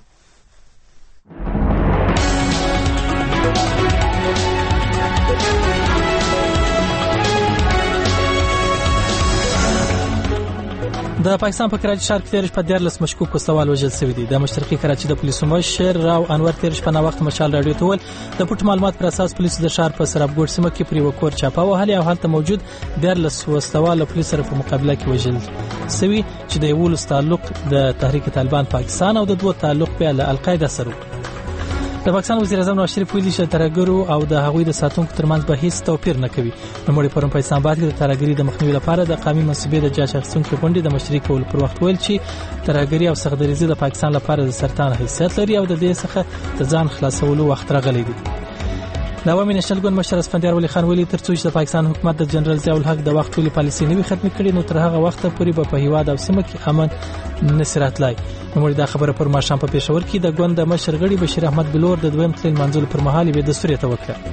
د پاکستان په کراچي ښار کې تیر شپه 14 مشکوک وسلوال وژل شوی دي. د مشرقي کراچي د پولیسو مشر راو انور تیر شپه نا وخت مشال رادیو ته ول د پټ معلومات پر اساس پولیسو د ښار په سرابګوډ سیمه کې پر وکور چاپه وهلي او هلته موجود 14 وسلوال پولیس سره په مقابله کې وژل شوی چې د یو تعلق د تحریک طالبان پاکستان او د دوه تعلق په القاعده سره. د پاکستان وزیر اعظم نواز شریف ویلي چې ترهګرو او د هغوی د ساتونکو ترمنځ به هیڅ توپیر نه کوي. نوموړي پرون په اسلام آباد کې د ترهګرۍ د مخنیوي لپاره د قومي منصبې د جاج اخیستونکو غونډې د مشرۍ کولو پر وخت ویل چې ترهګرۍ او سختدریزي د پاکستان لپاره د سرطان حیثیت لري او د دې څخه د ځان خلاصولو وخت راغلی دی. د عوامي نېشنل ګوند مشر اسفندیار ولی خان ویلي ترڅو چې د پاکستان حکومت د جنرال ضیاء الحق د وخت ټولې پالیسي نوي ختم کړي نو تر هغه وخت پورې به په هیواد او سیمه کې امن نصرت لای. نوموړي دا خبره پر ماښام په پېښور کې د ګوند مشر غړي بشیر احمد بلور د دویم تلین منځل پر مهال به د سوري ته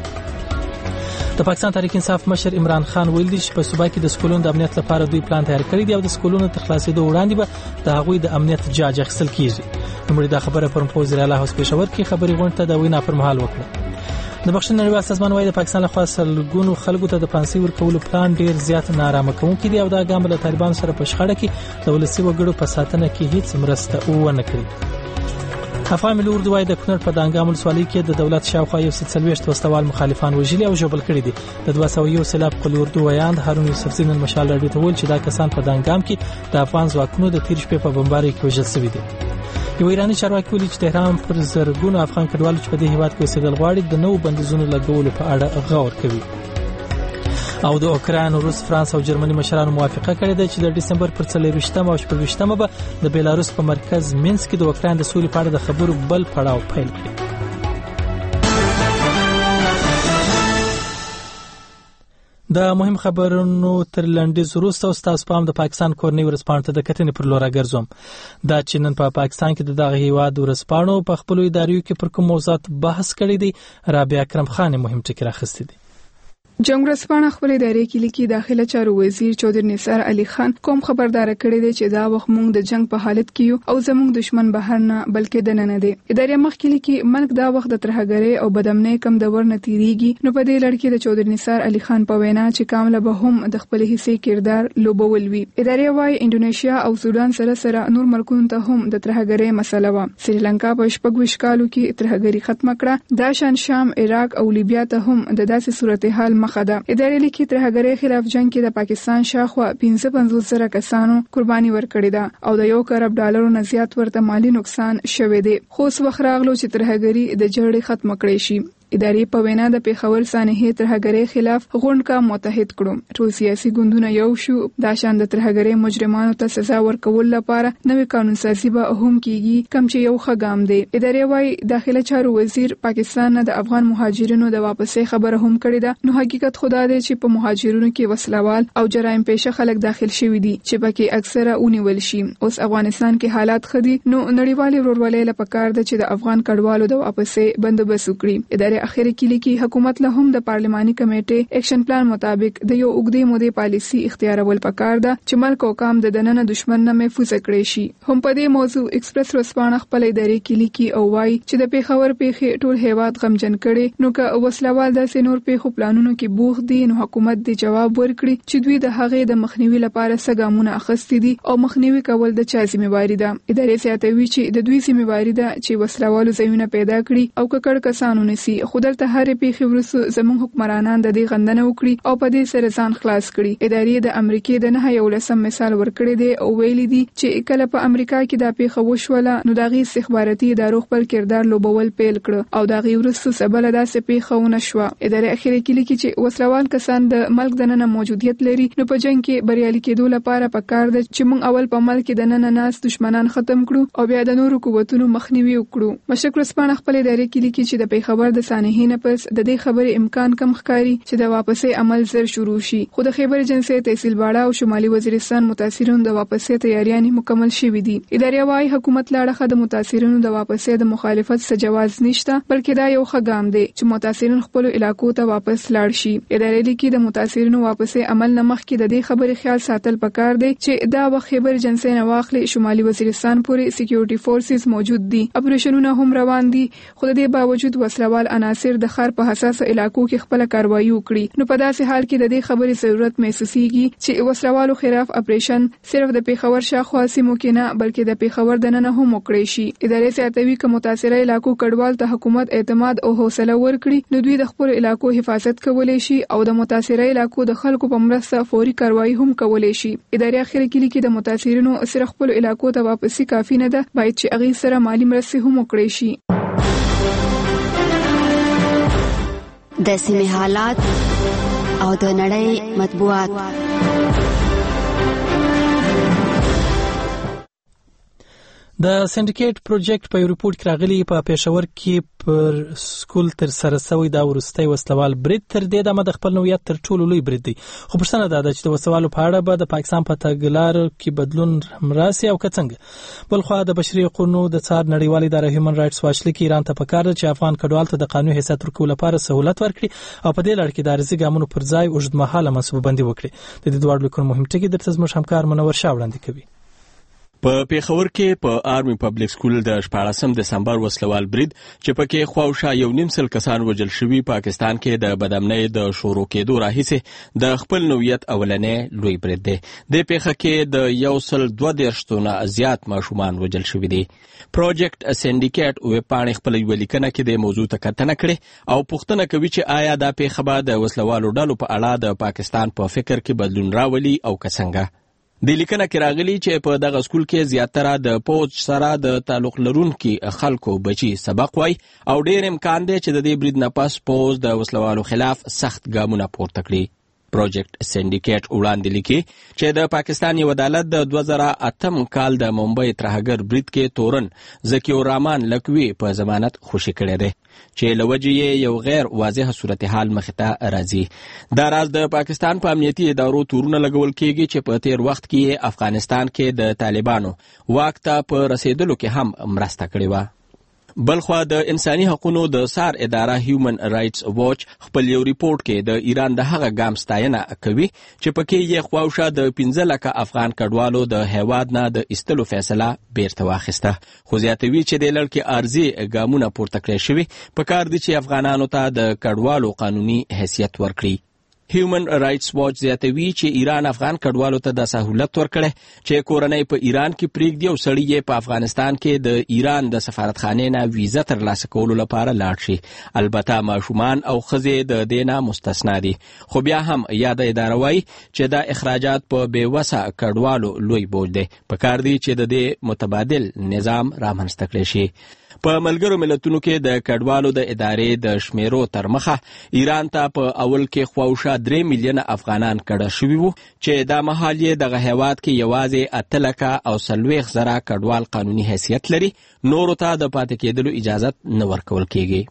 وکړه. د پاکستان تحریک انصاف مشر عمران خان ویلي چې په صوبا کې د سکولونو د امنیت لپاره دوی پلان تیار کړی دی او د سکولونو تر خلاصېدو وړاندې به د هغوی د امنیت جاج اخیستل کیږي. نوموړي دا خبره پر وزیر اعلی هوس پېښور کې خبري غونډه ته د وینا پر مهال وکړه. د بخښنې نړیوال سازمان وايي د پاکستان لخوا سلګونو خلکو ته د پانسي ورکولو پلان ډیر زیات نارامه کوونکی دی او دا ګام له طالبانو سره په شخړه کې د ولسي وګړو په ساتنه کې هیڅ مرسته ونه کړي. افغان ملي اردو وايي د کونړ په دانګام ولسوالۍ کې د دولت شاوخوا 140 وسلوال مخالفان وژلي او ژوبل کړي دي. د 201 سیلاب قلی اردو ویاند هارون یوسفزي نن مشال رادیو ته ویل چې دا کسان په دانګام کې د افغان ځواکونو د تیر شپې په بمبارۍ کې وژل شوي دي. یو ایرانی چارواکي ویلي چې تهران پر زرګونو افغان کډوالو چې په دې هیواد کې اوسېدل غواړي د نوو بندیزونو لګولو په اړه غور کوي. او د اوکراین، روس، فرانس او جرمني مشرانو موافقه کړې ده چې د دسمبر پر 24 او 25 به د بیلاروس په مرکز مینسک کې د اوکراین د سولې په اړه د خبرو بل پړاو پیل کړي. د مهم خبرونو تر لنډیز وروسته استاد پام د پاکستان کورنۍ ورسپانو ته د کتنې پر لور راګرځوم. دا چې نن په پاکستان کې د دغه هیواد ورسپانو په خپل اداریو کې پر کوم موضوعات بحث کړی دی. رابعه اکرم خان مهم ټکی راخستی دی. جنگ ورځپاڼه خپل ادارې کې لیکي داخله چارو وزیر چودھری نثار علي خان کوم خبردار کړی دی چې دا وخت موږ د جنگ په حالت کې یو او زموږ دشمن بهر نه بلکې دننه دی. ادارې مخکې لیکي ملک دا وخت د ترهګرۍ او بدامنۍ کم د ور نتیریږي. نو په دې لړ کې د چودھری نثار علي خان په وینا چې کامله به هم د خپل حصے کردار لوبول وی. ادارې وايي انډونیشیا او سودان سره نور ملکونو ته هم د ترهګرۍ مسله و. سریلانکا په 26 کالو کې ترهګرۍ ختم کړه. دا شان شام، عراق او لیبیا ته هم د داسې صورتحال مخده. ادارې لیکي ترهګرۍ خلاف جنگ کې د پاکستان شاوخوا 55 زره کسانو قرباني ورکړې ده او د $1 کروڑ نه زیات ورته مالی نقصان شوه دی. خو څو وخت راغلو چې ترهګرۍ د جړې ختم کړي شي. ادارې په وینا د پیښور سانحې ترهګرۍ خلاف غونډه کا متحد کړو. ټول سیاسي ګوندونه یو شو دا شان د ترهګرۍ مجرمانو ته سزا ورکول لپاره نوې قانون سازي به هم کیږي کم چې یو خګام دی. ادارې وايي داخله چارو وزیر پاکستان نه د افغان مهاجرینو د واپسې خبره هم کړې ده. نو حقیقت خدا دی چې په مهاجرینو کې وسلوال او جرایم پیشه خلک داخل شوي دي چې پکې اکثره اونیول شي. اوس افغانستان کې حالات خدي نو نړیوال ورورولۍ لپاره د چې د افغان کډوالو د واپسې بندوبست وکړي. ادارې اخر کې لیکي حکومت له هم د پارلماني کمیټې اکشن پلان مطابق د یو اوږدې مودې پالیسي اختیارول پکار ده چې ملک او قام د دننه دشمن نه محفوظ کړي شي. هم په دې موضوع ایکسپریس ورسپانه خپل ادارې کې لیکي او وايي چې د پیښور پیښې ټول هیواد غمجن کړي نو که وسلوال د سينور پیښو پلانونو کې بوخ دي نو حکومت دې جواب ورکړي چې دوی د هغې د مخنیوي لپاره څه ګامونه اخیستي دي او مخنیوي کول د چا ذمہواری ده. ادارې زیاتوي چې د دوی ذمہواری ده چې وسلوالو ځایونه پیدا کړي او ککړ کسانو نسی خو دلته هرې پیښې وروسته زموږ حکمرانان د دې غندنه وکړي او په دې سره ځان خلاص کړي. ادارې د امریکای د 9/11 مثال ورکړی دی او ویلي دي چې کله په امریکا کې دا پیښه وشوله نو د هغې استخباراتي ادارو خپل کردار لوبول پیل کړ او د هغې وروسته سبله داسې پیښه ونه شوه. ادارې اخر کې لیکي چې وسلوال کسان د ملک دننه موجودیت لري نو په جنگ کې بریالي کېدو لپاره پکار ده چې موږ اول په ملک دننه ناس دشمنان ختم کړو او بیا د نورو قوتونو مخنیوي وکړو. مشرق ورځپاڼه خپل ادارې کې لیکي چې د پیښور د سانحې نه پس د دې خبرې امکان کم ښکاري چې د واپسې عمل زر شروع شي. خو د خیبر ایجنسۍ تحصیل باړه او شمالي وزیرستان متاثرینو د واپسې تیاریانې مکمل شوې دي. ادارې وايي حکومت لا ډخه د متاثرینو د واپسې د مخالفت څخه جواز نشته بلکې دا یو ښه ګام دی چې متاثرین خپل علاقو ته واپس لاړ شي. ادارې لیکي د متاثرینو واپسې عمل نه مخکې د دې خبرې خیال ساتل پکار دی چې دا وخت خیبر ایجنسۍ نه واخلي شمالي وزیرستان پورې سکیورټي فورسز موجود دي. اپریشنونه هم روان دي خو د دې باوجود وسلوال عناصر د ښار په حساس علاقو کې خپل کاروایی وکړي. نو په داسې حال کې د دې خبرې ضرورت محسوسيږي چې وسلوالو خلاف اپریشن صرف د پیښور شاوخوا سیمو کې نه بلکې د پیښور دننه هم وکړي شي. ادارې زیاتوي چې متاثره علاقو کډوال ته حکومت اعتماد او حوصله ورکړي نو دوی د خپل علاقو حفاظت کولی شي او د متاثره علاقو د خلکو په مرسته فوري کاروایی هم کولی شي. ادارې اخر کې لیکي د متاثرینو صرف خپل علاقو ته واپسی کافي نه ده باید چې هغې سره مالی مرستې هم وکړي شي. د سیمې حالات او د نړۍ مطبوعات. د سندیکیټ پروجیکټ په یو ریپورت کې راغلي په پېښور کې پر سکول تر سره شوی دا وروستی وسلوال برید تر دې دمه د خپل نوعیت تر ټولو لوی برید دی. خو پوښتنه دا ده چې د وسلوالو په اړه به د پاکستان په تګلارو کې بدلون راسي او که څنګه. بلخوا د بشري حقوقو د څار نړیوال ادارې هیومن رائټس واچ لیکي ایران ته پکار ده چې افغان کډوال ته د قانوني حیثیت ورکولو لپاره سہولت ورکړي او په دې لړ کې د ارزي ګامونو پر ځای اوږدمهاله منصوبه بندي وکړي. د دې دوه لیکونو مهم ټکي درته زموږ همکار منور شاه وړاندې کوي. په پیښور کې په آرمي پبلک سکول د 14 دسمبر وسلوال برید چې پکې خواوشا 1.5 کسان وژل شوي پاکستان کې د بدامنۍ د شروع کېدو راهیسې د خپل نوعیت اولنې لوی برید دی. د پیښه کې د 122 تنه زیات ماشومان وژل شوي دي. پروجیکټ سندیکیټ ویب پاڼې خپل ولیکنه کې د موضوع ته کتنه کړې او پوښتنه کوي چې آیا دا پیښه به د وسلوالو ډلو په اړه د پاکستان په فکر کې بدلون راولي او که څنګه. د لیکنه کې راغلي چې په دغه سکول کې زیاتره د پوج سره د تعلق لرونکي خلکو بچي سبق وای او ډېر امکان دی چې د دې برید نه پس پوج د وسلوالو خلاف سخت ګامونه پورته کړي. پروجیکټ سندیکیټ وړاندې لیکي چې د پاکستان یو عدالت د 2008 کال د ممبئی ترهګر برید کې تورن ذکیور رحمان لکوي په ضمانت خوشي کړی دی چې لوجې یو غیر واضح صورتحال مخته راځي. دا راز د پاکستان په امنیتي ادارو تورونه لګول کېږي چې په تیر وخت کې افغانستان کې د طالبانو واک ته په رسیدلو کې هم مرسته کړې و. بلخوا د انساني حقوقو د څار اداره هیومن رائټس واچ خپل یو ریپورت کې د ایران د هغه ګام ستاینه کوي چې پکې یې خواوشا د 15 لکه افغان کډوالو د هیواد نه د استلو فیصله بیرته واخیسته. خو زیاتوي چې د لړ کې ارزي ګامونه پورته کړی شوي په کار دي چې افغانانو ته د کډوالو قانوني حیثیت ورکړي. هیومن رائټس واچ زیاتوي چې ایران افغان کډوالو ته د سہولت ورکړي چې کورنۍ په ایران کې پریږدي او سړی یې په افغانستان کې د ایران د سفارتخانې نه ویزه ترلاسه کولو لپاره لاړ شي. البته ماشومان او ښځې د دې نه مستثنا دي. خو بیا هم یاد اداره وایي چې دا اخراجات په بېوسه کډوالو لوی بوج دی. په کار دی چې د دې متبادل نظام رامنځته کړی شي. په ملګرو ملتونو کې د کډوالو د ادارې د شمیرو تر مخه ایران ته په اول کې خواوشا 3 میلیونه افغانان کډه شوي وو چې دا مهال یې دغه هیواد کې یوازې 8 لکه او 40 زره کډوال قانوني حیثیت لري. نورو ته د پاتې کېدلو اجازه نه ورکول کېږي.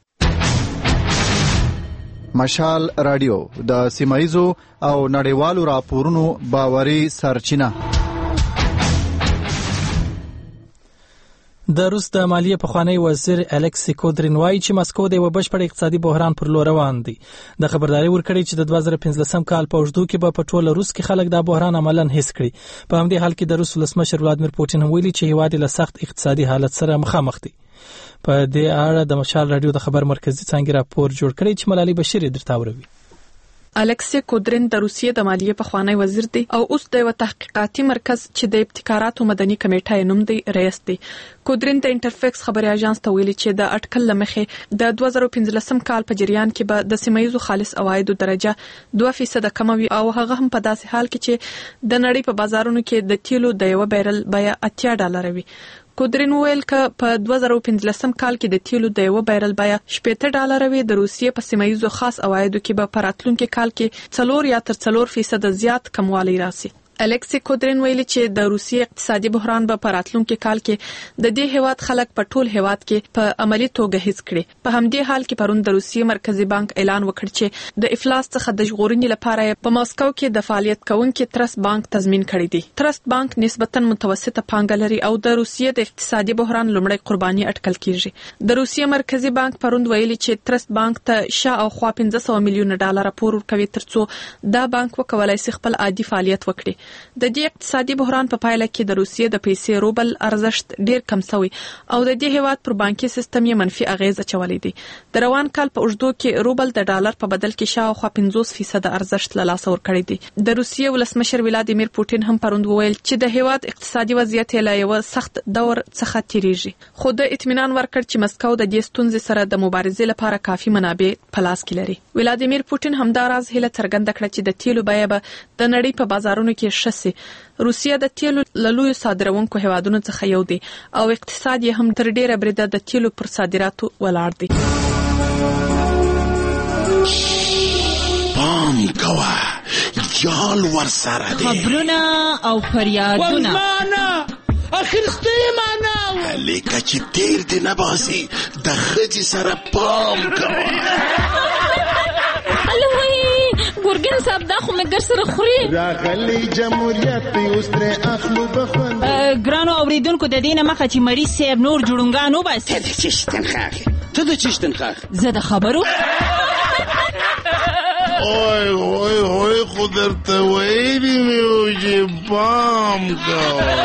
مشال رادیو د سیمایزو او نړیوالو راپورونو باوري سرچینه. د روس د مالیې پخوانی وزیر الکسی کودرین وایي چې مسکو د یو بشپړ اقتصادي بحران پر لور روان دی. د خبرداري ورکړي چې د 2015 کال په اوږدو کې به په ټوله روس کې خلک دا بحران عملاً حس کړي. په همدې حال کې د روس ولسمشر ولادیمیر پوتین هم ویلي چې هیواد له سخت اقتصادي حالت سره مخامخ دی. په دې اړه د مشال رادیو د خبر مرکزی څنګه راپور جوړ کړی چې ملالۍ بشیر درته اوروي. الکسی کودرین د روسیې د مالیې پخوانی وزیر دی او اوس د یو تحقیقاتي مرکز چې د ابتکاراتو مدني کمیټه نوم دی رئیس دی. کودرین د انټرفیکس خبري اژانس ته ویلي چې د اټکل لمخې د 2015 کال په جریان کې به د سیمایي خالص عوایدو درجه 2% کم وي او هغه هم په داسې حال کې چې د نړۍ په بازارونو کې د تیلو د یو بیرل بیه $80 وي. کودرین ویل ک په 2015 کال کې د تیلو د یو بیرل بیه $80 وي. د روسیې په سیمایي خاص عوایدو کې به په راتلونکي کال کې 4 یا تر 4% زیات کموالی راسي. الکسی کودرین ویلي چې د روسیې اقتصادي بحران به په راتلونکي کال کې د دې هیواد خلک په ټول هیواد کې په عملی توګه هیڅ کړي. په همدې حال کې پرون د روسیې مرکزی بانک اعلان وکړ چې د افلاس څخه د ژغورنې لپاره په ماسکو کې د فعالیت کوونکي ترست بانک تضمین کړی دی. ترست بانک نسبتا متوسطه پانګه لري او د روسیې د اقتصادي بحران لومړی قرباني اټکل کیږي. د روسیې مرکزی بانک پرون ویلي چې ترست بانک ته شاوخوا $500 میلیون پور ورکوي ترڅو دا بانک وکولای شي خپل عادي فعالیت وکړي. د دې اقتصادي بحران په پایله کې د روسیې د پیسې روبل ارزښت ډیر کم شوی او د دې هیواد پر بانکي سیستم یې منفي اغیزه چولې دي. د روان کال په اوږدو کې روبل د ډالر په بدل کې شاوخوا 50% ارزښت له لاسه ورکړی دی. د روسیې ولسمشر ولادیمیر پوتین هم پروند وویل چې د هیواد اقتصادي وضعیت له یو سخت دور څخه تیریږي. خو د اطمینان ورکړ چې مسکو د دې ستونزې سره د مبارزې لپاره کافي منابع په لاس کې لري. ولادیمیر پوتین هم دا راز هله څرګنده کړه چې د تیلو بیه به د نړۍ په بازارونو کې شسي. روسیه د تیلو لوی صادرونکو هیوادونو څخه یو دی او اقتصاد یې هم تر ډیره بریده د تیلو پر صادراتو ولاړ دی. پام کوه جال ورسره دی خبرونه او فریادونه اخر ستیمانه لیکه چې تیر دی نباسي د خځې سره پام کوه. ګورګین صاحب دا خو مګر سره خوري راغلی جمهوریت اوس تر اخلو بخون ګرانو اوریدونکو د دینه مخه چې مریض صاحب نور جوړونګانو بس ته د چشتنخاخ زه د خبرو اوه خو درته ویلي مې و چې پام کوه.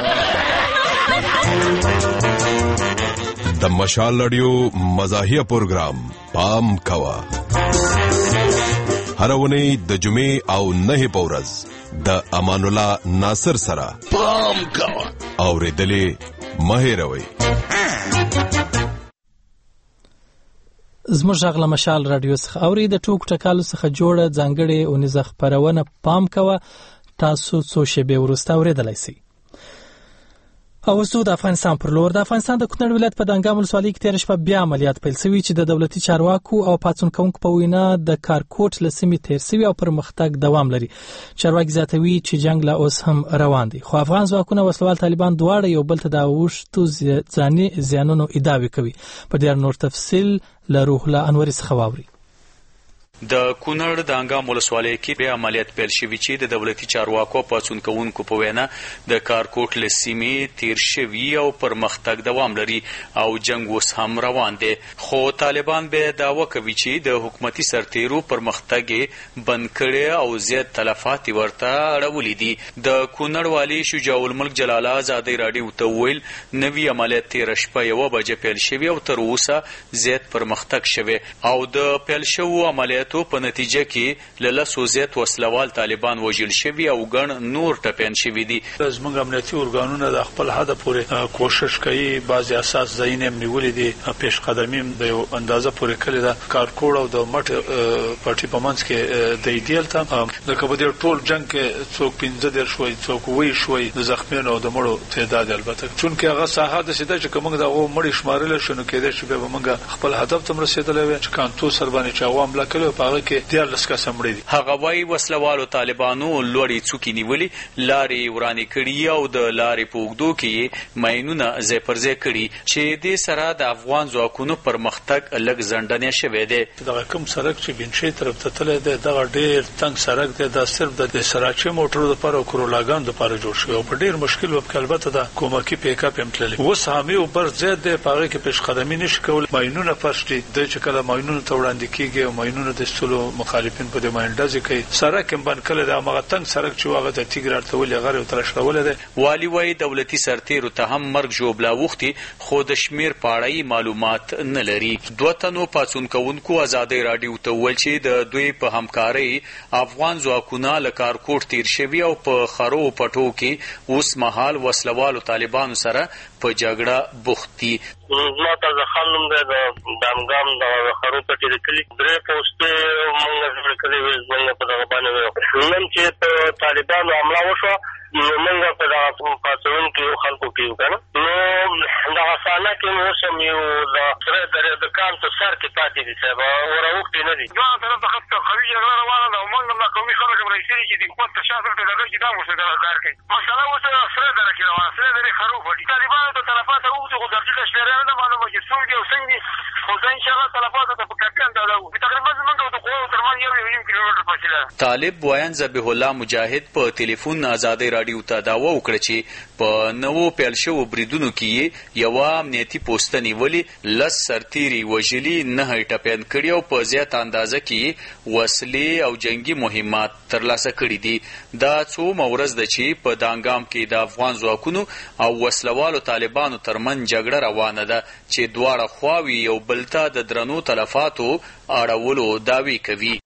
د مشال رادیو مزاحیه پروګرام پام کوه هر ونی د جمعې او 9 په ورځ د امان الله ناصر سره پام کوه اوریدلې مهیروي. زموږ غږ له مشال رادیو څخه اوري د ټوک ټکالو څخه جوړه ځانګړې اونیزه خبرونه پام کوه تاسو څو شیبې وروسته اوریدلای شئ. او اوس د افغانستان پر لور د افغانستان د کونړ ولایت په دانګام ولسوالۍ کې تیر شپه بیا عملیات پیل شوی چې د دولتي چارواکو او پاتون کوونکو په وینا د کارکوټ لسمې تیر شوی او پر مختګ دوام لري. چارواکي زیاتوي چې جنگ لا اوس هم روان دی خو افغان ځواکونه وسلوال طالبان دواړه یو بل ته د اوښتو ځاني زیانونو ادعاوې کوي. په ډیر نور تفصیل له روح الله انوري څخه واوري. د کونړ د انګام ولسوالۍ کې بیا عملیات پیل شوي چې د دولتي چارواکو پاڅون کوونکو په وینا د کارکوټ له سیمې تیر شوي او پرمختګ دوام لري او جنگ اوس هم روان دی. خو طالبان به دعوه کوي چې د حکومتي سرتیرو پرمختګ بند کړي او زیات تلفات ورته اړولي دي. د کونړ والی شجاع الملک جلاله ازادي رادیو ته ویل نوی عملیات تیر شپه 1 بجې پیل شوي او تر اوسه زیات پرمختګ شوی او د پیل شوو عملیات په نتیجه کې له لسو زیات وسلوال طالبان وژل شوي او ګڼ نور ټپیان شوي دي. زموږ امنیتي ارګانونه د خپل هدف پورې کوشش کوي بعضې اساس ځایونه یې نیولي دي پیش قدمي د یو اندازه پورې کړې ده. کارکوړ او د مټ پټي په منځ کې د ایډیل ته لکه په دې ټول جنګ کې څوک 15 شوي څوک 20 شوي د زخمیانو او د مړو تعداد البته چونکې هغه ساحه د سیده چې کومه د مړي شمارل شنو کېده چې به موږ خپل هدف ته رسیدلې وي چې کانتو سربانه چا وامله کړو پاره کې ډیر لسکه سمړي دي. هغه وايي وسلوالو طالبانو لوړی څوکي نیولي لارې ورانې کړي او د لارې په اوږدو کې ماینونه ځای پر ځای کړي چې دې سره د افغان ځواکونو پرمختګ لږ ځنډنې شوی دی. دغه کوم سړک چې بنشي طرف ته تللی دی دغه ډیر تنګ سړک دی دا صرف د سراچې موټرو لپاره او کرولاګانو لپاره جوړ شوی او په ډیر مشکل وب البته د کومکی پیک اپ هم تللی اوس همي او پر زیات دی پاره کې پیش قدمي نشي کول ماینونه فرشتي د چې کله ماینونه ته وړاندې کیږي او ماینونه د د ستلو مخالفین په دې باندې ډزې کوي سره کوم باندې کله د هغه تنگ سرک چې هغه د تیګرار ته ولې غره تر شړول ده والی وای دولتي سرتیرو ته هم مرګ جوړلا وختي خو د شمیر پاړی معلومات نه لري. دوه تنو پاتون کوونکو ازادي رادیو ته ول چې د دوی په همکاري افغان ځواکونه لکارکوټ تیر شوی او په خرو پټو کې اوس مهال وسلوالو طالبانو سره په جګړه بوختي. ما ته ځخلم د دامګام د خرو پټې کلی درې پوسټ مونږ کړې وې مونږ په دغه باندې نن چې په طالبانو حمله وشو مونږ په دغه پاتون کې خلکو کې وکړه نو دغه ساله کې مو سم یو د سره د کان ته سر کې پاتې دي صاحب وروختي نه دي دا طرف ته خط خوي جګړه روانه ده مونږ ما کومي خلک راځي چې د خپل تشاور ته دغه چې دا مو څه کار کوي مثلا وسه سره درکې روانه سره درې خرو پټي طالبانو ته طرفات اوږده خو دقیقه شمیره نه معلومه چې څنګه او څنګه خو ځان شغله طرفات ته په کټن دا تقریبا زمونږ د قوت ترمن 1 کیلومتر فاصله. طالب وایان ذبیح الله مجاهد په ټلیفون آزادي رادیو ته داوا وکړه چې په نوو پیل شو بریدونو کې یو امنیتي پوسټ نیولې لس سرتیري وژلي نه ټپيان کړي او په زیات اندازه کې وسلې او جنگي مهمات ترلاسه کړي دي. دا څو مورز د چې په دانګام کې د افغان ځواکونو او وسلوالو طالبانو ترمن جګړه روانه ده چې دواړه خواوې یو بل ته د درنو تلفاتو اړولو داوی کوي.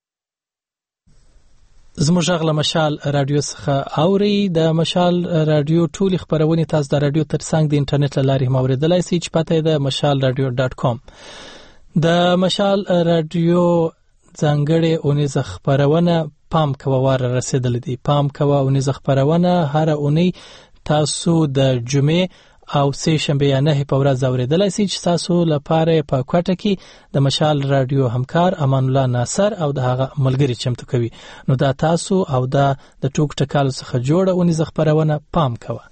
زموږ غل مشال رادیو څخه اوري د مشال رادیو ټول خبرونه تاسو د رادیو ترڅنګ د انټرنیټ لارې موریدلای شئ چې پته د mashalradio.com د مشال رادیو ځانګړې اونیزه خبرونه پام کووار رسیدل دي پام کوه اونیزه خبرونه هر اونۍ تاسو د جمعې او سه شنبه نه په ورځ اوریدلای شئ چې تاسو لپاره په کوټه کې د مشال رادیو همکار امان الله ناصر او د هغه ملګری چمتو کوي. نو دا تاسو او دا د ټوک ټکالو څخه جوړه اونیزه خبرونه پام کوه.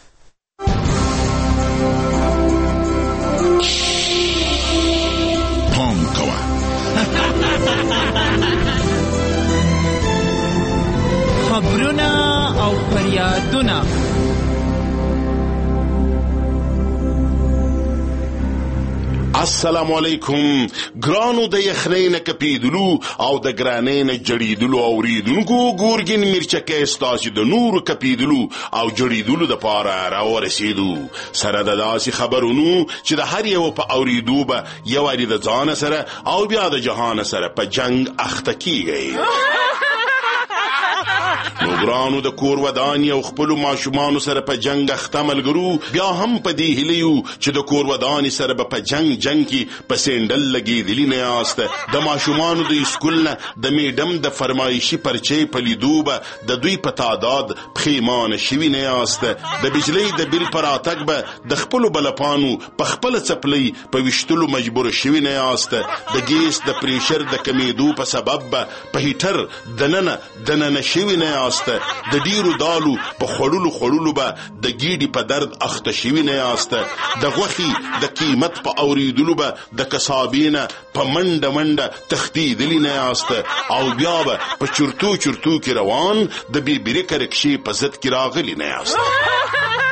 پام کوه خبرونه او فریادونه السلام علیکم ګرانو د یخنۍ نه کپیدلو او د ګرانۍ نه جړیدلو اوریدونکو ګورګین مرچکه ستاسو د نور کپیدلو او جړیدلو د پاره راورسېدو سره د داسې خبرونو چې د هر یو په اوریدو به یو اړ د ځان سره او بیا د جهان سره په جنگ اخته کیږي. نو ګرانو د کور ودانی او خپل ماشومان سره په جنگ اخته ملګرو بیا هم په دې هلیو چې د کور ودانی سره په جنگ کې په سندل لګیدلی نه یاست د ماشومان د اسکول نه د میډم د فرمایشي پرچې په لیدوبه د دوی په تعداد پخیمان شوی نه یاست د بجلی د بیل پر اتک به د خپل بلپانو په خپل چپلې په وشتلو مجبور شوی نه یاست د ګیس د پریشر د کمیدو په سبب په هیټر دننه شوی نه یاست د ډیرو دالو په خړولو به د ګیډي په درد اخته شوی نه یاست د غوخي د قیمت په اوریدلو به د کسابینه په منډه تختیدلی نه یاست او بیا به په چرتو کې روان د بیبری کرکشي په ضد کې راغلی نه یاست.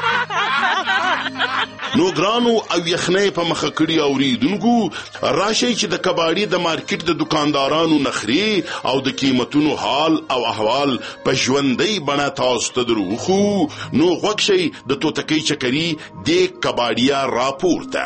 نو ګرانو او یخنۍ په مخه کړی اوریدونکو راشي چې د کباړي د مارکیټ د دکاندارانو نخري او د قیمتونو حال او احوال په ژوندۍ بڼه تاسو ته دروخو نو غوښشي د توتکۍ چکري د کباړیا راپورته.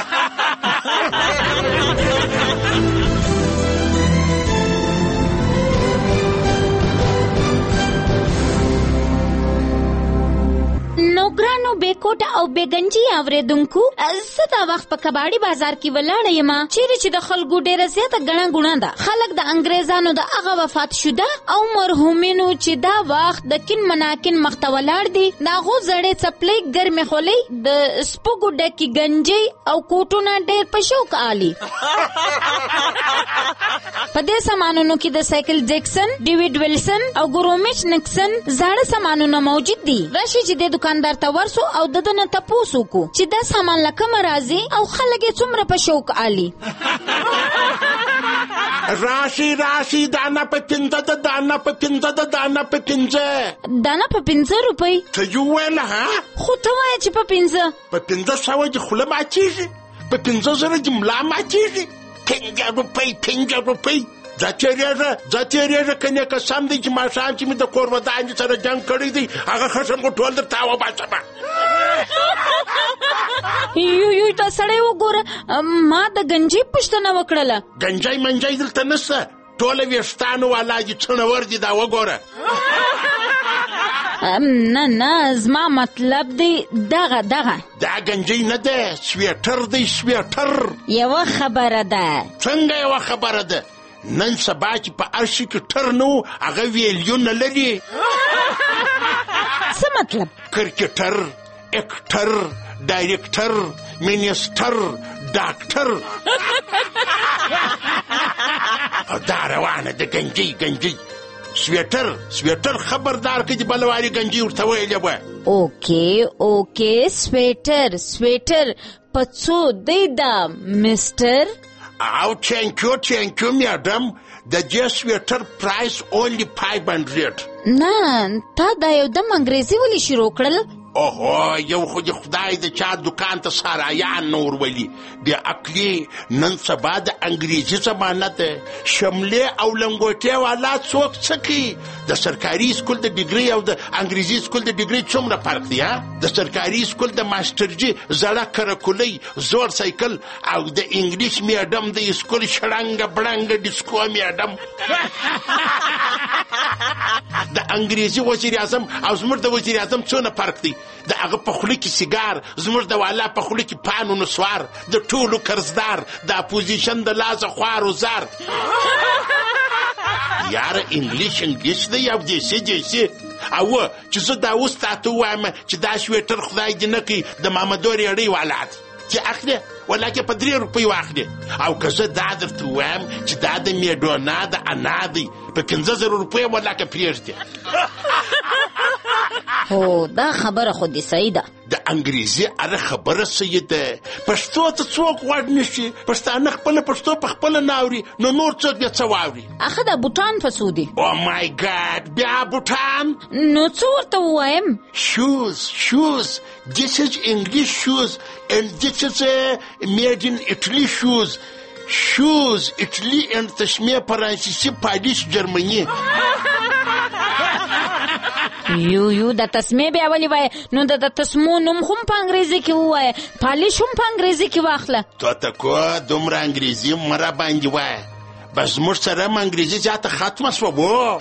نوګرانو بیکوټ او بیگنجي اوریدونکو زه دا وخت په کباړي بازار کې ولاړ یم چیرې چې د خلکو ډیره زیاته ګڼه ګوڼه ده خلک د انګریزانو د هغه وفات شوده او مرحومینو چې دا وخت د کین مناکن مخته ولاړ دي دا غو زړې چپلې ګرمې خولې د سپوګو ډکی گنجي او کوټونه ډیر په شوق عالی په دې سامانونو کې د سایکل جیکسن ډیوډ ویلسن او ګرومیچ نکسن زاړه سامانونه موجود دي راشي چې د دکاندار ته ورسو او ددنه تاسو کو چې دا سامان لکه مرزي او خلک څومره په شوق عالی راشي دانا په 15 روپۍ ته یو ویل ها خو ته وایې چې په 1500 د خله ماچیږي په 15 زره جمله ماچیږي 15 روپۍ ځاتېریږه کنه قسم دی چې ماښام چې مې د کور ودانې سره جنګ کړی دی هغه خشم خو ټول درته وباسمه. یو تا سړی وګوره ما د گنجي پوښتنه وکړله. گنجی منجی دلته نشته ټوله ویښتانو والا دي څڼور دي دا وګوره. نه زما مطلب دی دغه دا گنجی نه ده سویټر دی سویټر. یوه خبره ده. څنګه یوه خبره ده؟ نن سبا چې په هر شي کې ټر نه و هغه ویلیو نه لري. څه مطلب؟ کرکټر، اکټر، ډایرکټر، منیسټر، ډاکټر. او دا روانه ده گنجی سویټر خبردار که دې بلواري گنجي ورته ویلې وه. اوکې سویټر په څو دی دا مسټر؟ او تھینکیو میډم د دې سویټر پرایس اونلی 500. نه تا دا یو دم انګریزي ولې شروع کړل؟ اوهو یو خو د خدای د چا دکان ته سارایان نور ولي بې عقلي. نن سبا د انګریزي زمانه ده شملې او لنګوټې والا څوک څه کوي؟ د سرکاري سکول د ډیګري او د انګریزي سکول د ډیګري څومره فرق دی؟ د سرکاري سکول د ماسټرجي زړه کرکولۍ زوړ سایکل او د انګلیش میډم د سکول شړنګه بړنګه ډیسکو میډم. د انګریزي وزیر اعظم او زموږ د وزیر اعظم څونه فرق دی؟ د هغه په خوله کې سیګار زموږ د والا په خوله کې پان و نسوار د ټولو قرضدار د اپوزیشن د لاسه خوار و زار. یاره انګلیش دی او دیسي او چې زه دا اوس تاته ووایم چې دا سویټر خدای دې نه کوي د مامدو ریړۍ والا دی چې اخلي ولکه په 3 روپۍ واخلي. او که زه دا درته ووایم چې دا د میډونا د انا دی په 15,000 روپۍ ولکه پرېږدي. هو دا خبره خو دې صحیح ده. د انګریزي هره خبره صحیح ده. پښتو ته څوک غوږ نشي، پښتانه خپله پښتو په خپله نه اوري نو نور څوک بیا څه واوري؟ اخه دا بوټان په څو دي؟ او مای ګاډ بیا بوټان؟ نو څه ورته ووایم؟ shoes. This is English shoes and this is made in Italy shoes Italy and تشمیه فرانسیسی پاریس جرمني. یو د تسمې بیا ولې وایې؟ نو د تسمو نوم هم په انګریزي کې ووایه، پالیش هم په انګریزي کې واخله. ته کو دومره انګریزي مره باندې وایه بس زموږ سره هم انګریزي زیاته ختمه شوه وو.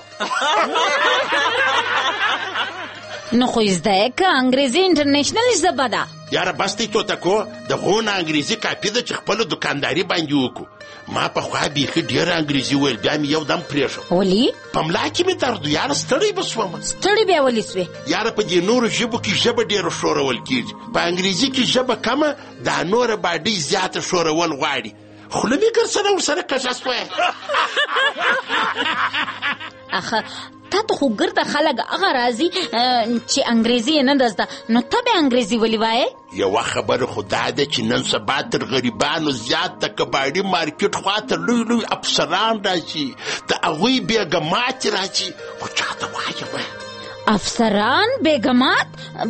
نو خو زده که انګریزي انټرنیشنل ژبه ده. یاره بس دی توتکو د غونه انګریزي کاپي ده چې خپله دکانداري باندې وکړو. ما پخوا بیخي ډېره انګریزي ویل بیا مې یو دم پرېښه. ولې؟ په ملا کې مې درد یاره ستړی به شوم. ستړی بیا ولې سوې؟ یاره په دې نورو ژبو کې ژبه ډېره ښورول کېږي، په انګریزي کې ژبه کمه دا نوره باډۍ زیاته ښورول غواړي. خوله مې ګرسنه ورسره کږه شوه. اخه تا ته خو ګرده خلک هغه راځي چې انګریزي نه ده زده، نو ته به انګریزي ولې وایې؟ یوه خبره خو دا ده چې نن سبا تر غریبانو زیات د کباړي مارکیټ خواته لوی افسران راځي، د هغوی بیګماتې راځي. خو چاته وایه افسران بیګمات؟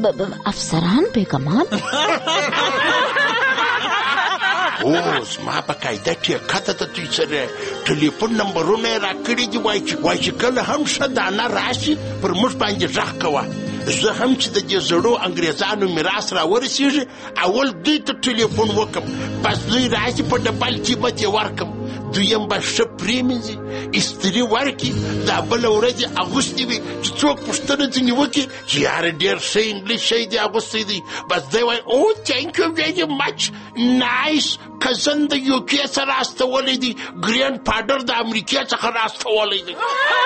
اوس ما په قاعده ټیکته د دوی سره ټلیفون نمبرونه یې راکړي دي وایي چې کله هم ښه دانه راشي پر موږ باندې غږ کوه. زه هم چې د دې زړو انګریزانو میراث راورسېږي اول دوی ته ټلیفون وکړم، بس دوی راشي په ډبل قیمت یې ورکړم، دویم به ښه پرېمینځي استري ورکړي، دا بله ورځ یې اغوستې وي چې څوک پوښتنه ځینې وکړي چې یاره ډېر ښه انګلیش شی دی اغوستی دی، بس دی وایي او تھینک یو ویری مچ نایس کزن د یوکې څخه راستولی دی، ګرینډ فادر د امریکې څخه راستولی دی.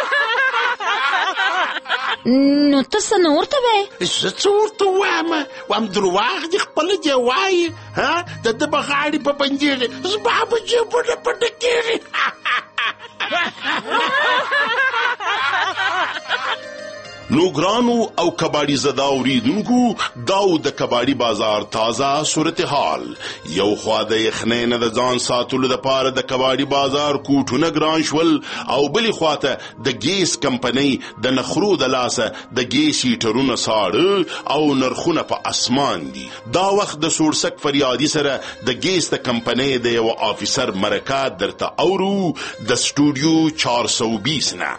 نو ته څه نه ورته وایې؟ زه څه ورته وایم؟ وایم درواغ دي خپله دې وایي د ده به غاړې په بندېږي، زما به جیبونه په ډکېږي. نو ګرانو او کباړي زدا اوریدونکو داو د کباړي بازار تازه صورتحال یو خوا د یخنۍ نه د ځان ساتلو لپاره د کباړي بازار کوټونه ګران شول او بلې خواته د ګیس کمپنۍ د نخرو د لاسه د ګیس هیټرونه ساړه او نرخونه په اسمان دي. دا وخت د سورسک فریادي سره د ګیس د کمپنۍ د یو افیسر مرکات درته اورو د سټوډیو 420 نه.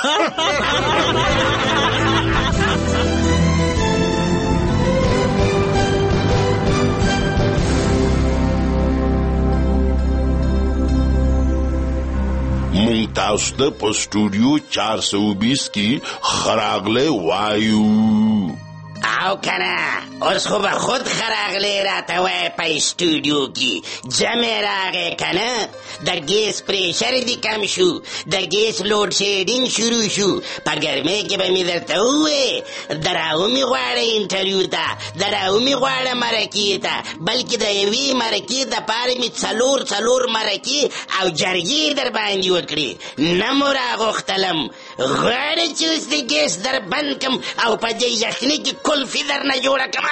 مونږ تاسو ته په سټوډیو 420 کې خراغله وایو او کنه اوس خو به خود خراغلی راته وای په سټوډیو کې جمع راغی کنه د ګیس پریشر دی کم شو د ګیس لوډ شیډینګ شروع شو په ګرمۍ کې به مې درته ووې دراومې غواړه انټرویو ته دراومې غواړه مرکې ته بلکې د یوې مرکې دپاره مې څلور مرکې او جرګې در باندې وکړې نه مو راغوښتلم غواړې چې اوس د ګیس در بند کم او په دې یخنۍ کې کلفی در نه جوړه کما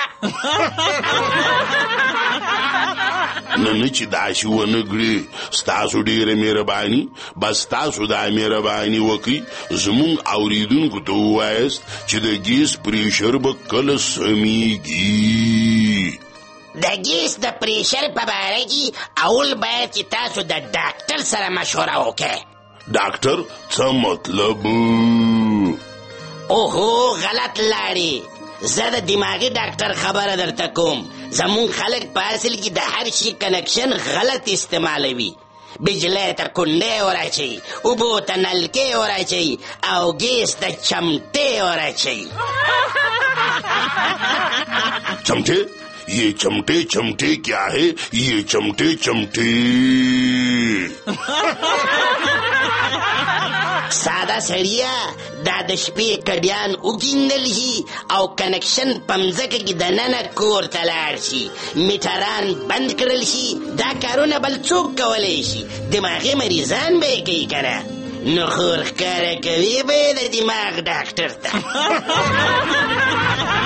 نه چې داسې ونه کړې ستاسو ډېره مهرباني بس تاسو دا مهرباني وکړئ زموږ اوریدونکو ته ووایاست چې د ګیس پریشر به کله سمیږي. د ګیس د پریشر په باره کې اول باید چې تاسو د ډاکټر سره مشوره وکړئ. ډاکټر څه مطلب؟ اوهو غلط لاړې زه د دماغي ډاکټر خبره درته کوم. زمون خلک په اصل کې د هر شي کنکشن غلط استعمالوي. بجلی ته کونډې وراچوي اوبو ته نلکې وراچوي او ګیس ته چمټې وراچوي. چمټې یہ چمٹے چمٹے کیا ہے یہ چمٹے چمٹے ساده سړیا دا د شپې کډیان وګیندل شي او کنکشن پمځکه کې د ننه کور ته لاړ شي میټران بند کړل شي. دا کارونه بل څوک کولی شي دماغي مریضان به یې کوي که نه نو خور ښکاره کوي به یې د دماغ ډاکټر ته.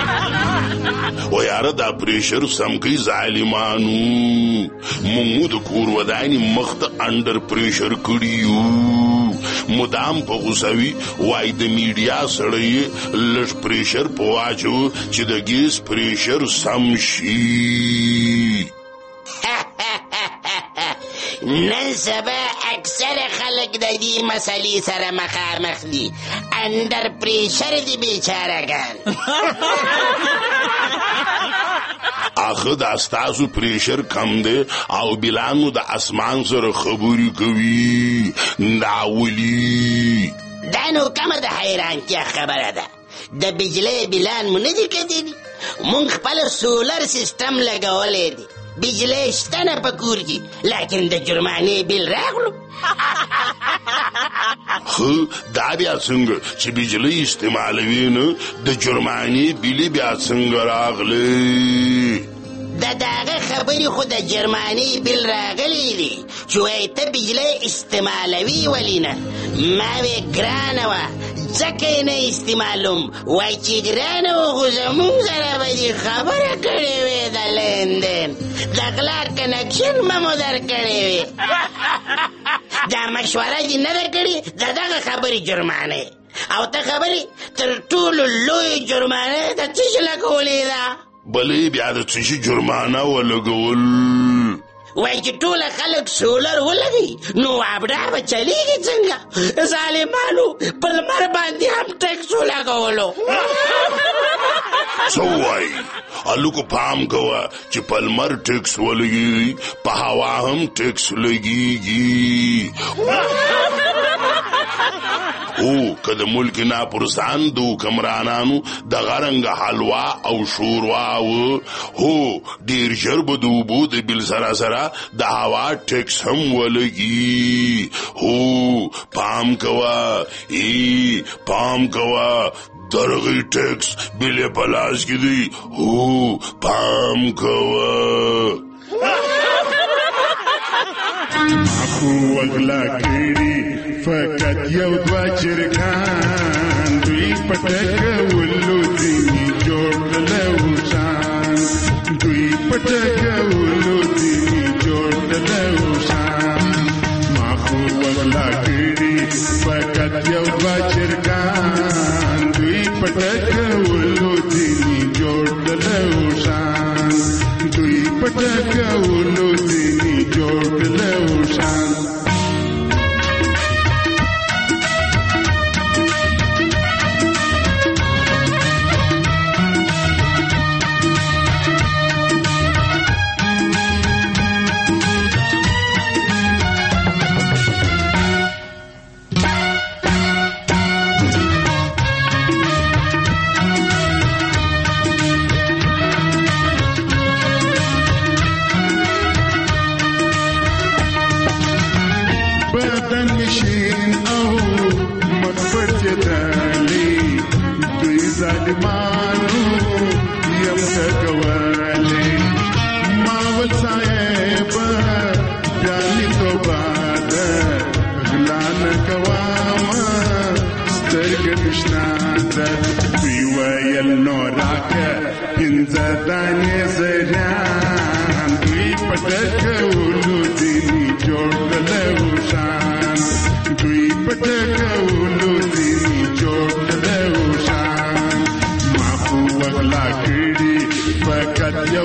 و یاره دا پریشر سم کوي ظالمانو مونږ د کور ودانې مخ ته انډر پریشر کړي مدام په غوسوي وای د میډیا سړی لږ پریشر په واچو چې د ګیس پریشر سم شي. نن سبا اکثر خلک د دې مسلې سره مخامخ دي انډر پریشر دي بیچارهګان. آخه دا ستاسو پریشر کم دی او بلانو د اسمان سره خبرې کوي دا ولي دا نو کومه د حیرانتیا خبره ده. د بجلی بلان مو نه دي کتلي مونږ خپل سولر سیستم لګولی دی بجلی شته نه په کور کې لیکن د جرمانې بیل راغلو. دا بیا څنګه چې بجلی استعمالوي نه د جرمانې بیلې بیا څنګه راغلی؟ د داغه خبرې خو د جرمانې بیل راغلی دی چې وایي ته بجلی استعمالوي ولې نه. ما وې ګرانه وه ځکه یې نه استعمالوم وایي چې ګرانه وه خو زمونږ سره به دې خبره کړې وې د لیندین د غلا کنکشن به مو در کړې وې دا مشوره دې نه ده کړې د دغه خبرې جرمانې او ته خبرې تر ټولو لوی جرمانې د څه شي لګولې ده؟ بلې بیا د څه شي جرمانه ولګول؟ وای چې ټوله خلک سولر ولګي نو ابدا به چلیږي څنګه؟ ظالمانو په لمر باندې هم ټیکس ولګولو. څه وایي؟ هلکو پام کوه چې په لمر ټیکس ولګي په هوا هم ټیکس لګیږي. او که د ملک ناپرسان د حکمرانانو د غرنګ حلوا او شوروا هو ډیر ژر به د اوبو د بیل سره سره د هوا ټیکس هم ولګي. هو پام کوه پام کوه درغی ټیکس بیل په لاس کې دی. هو پام کوه ماخو وغلا کړي فقط یو دوا چرګان دوی پټکولو دیني جوړ کړلو شان دوی پټکولو دیني جوړ کړلو شان ما خو وغلا کړی فقط یو بچرګان دوی پټکولو دیني جوړ کړلو شان دوی پټکولو دیني جوړ کړلو شان یو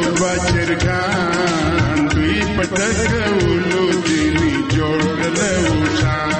بچرګان دوی پټکولو دیني جوړ کړلو شان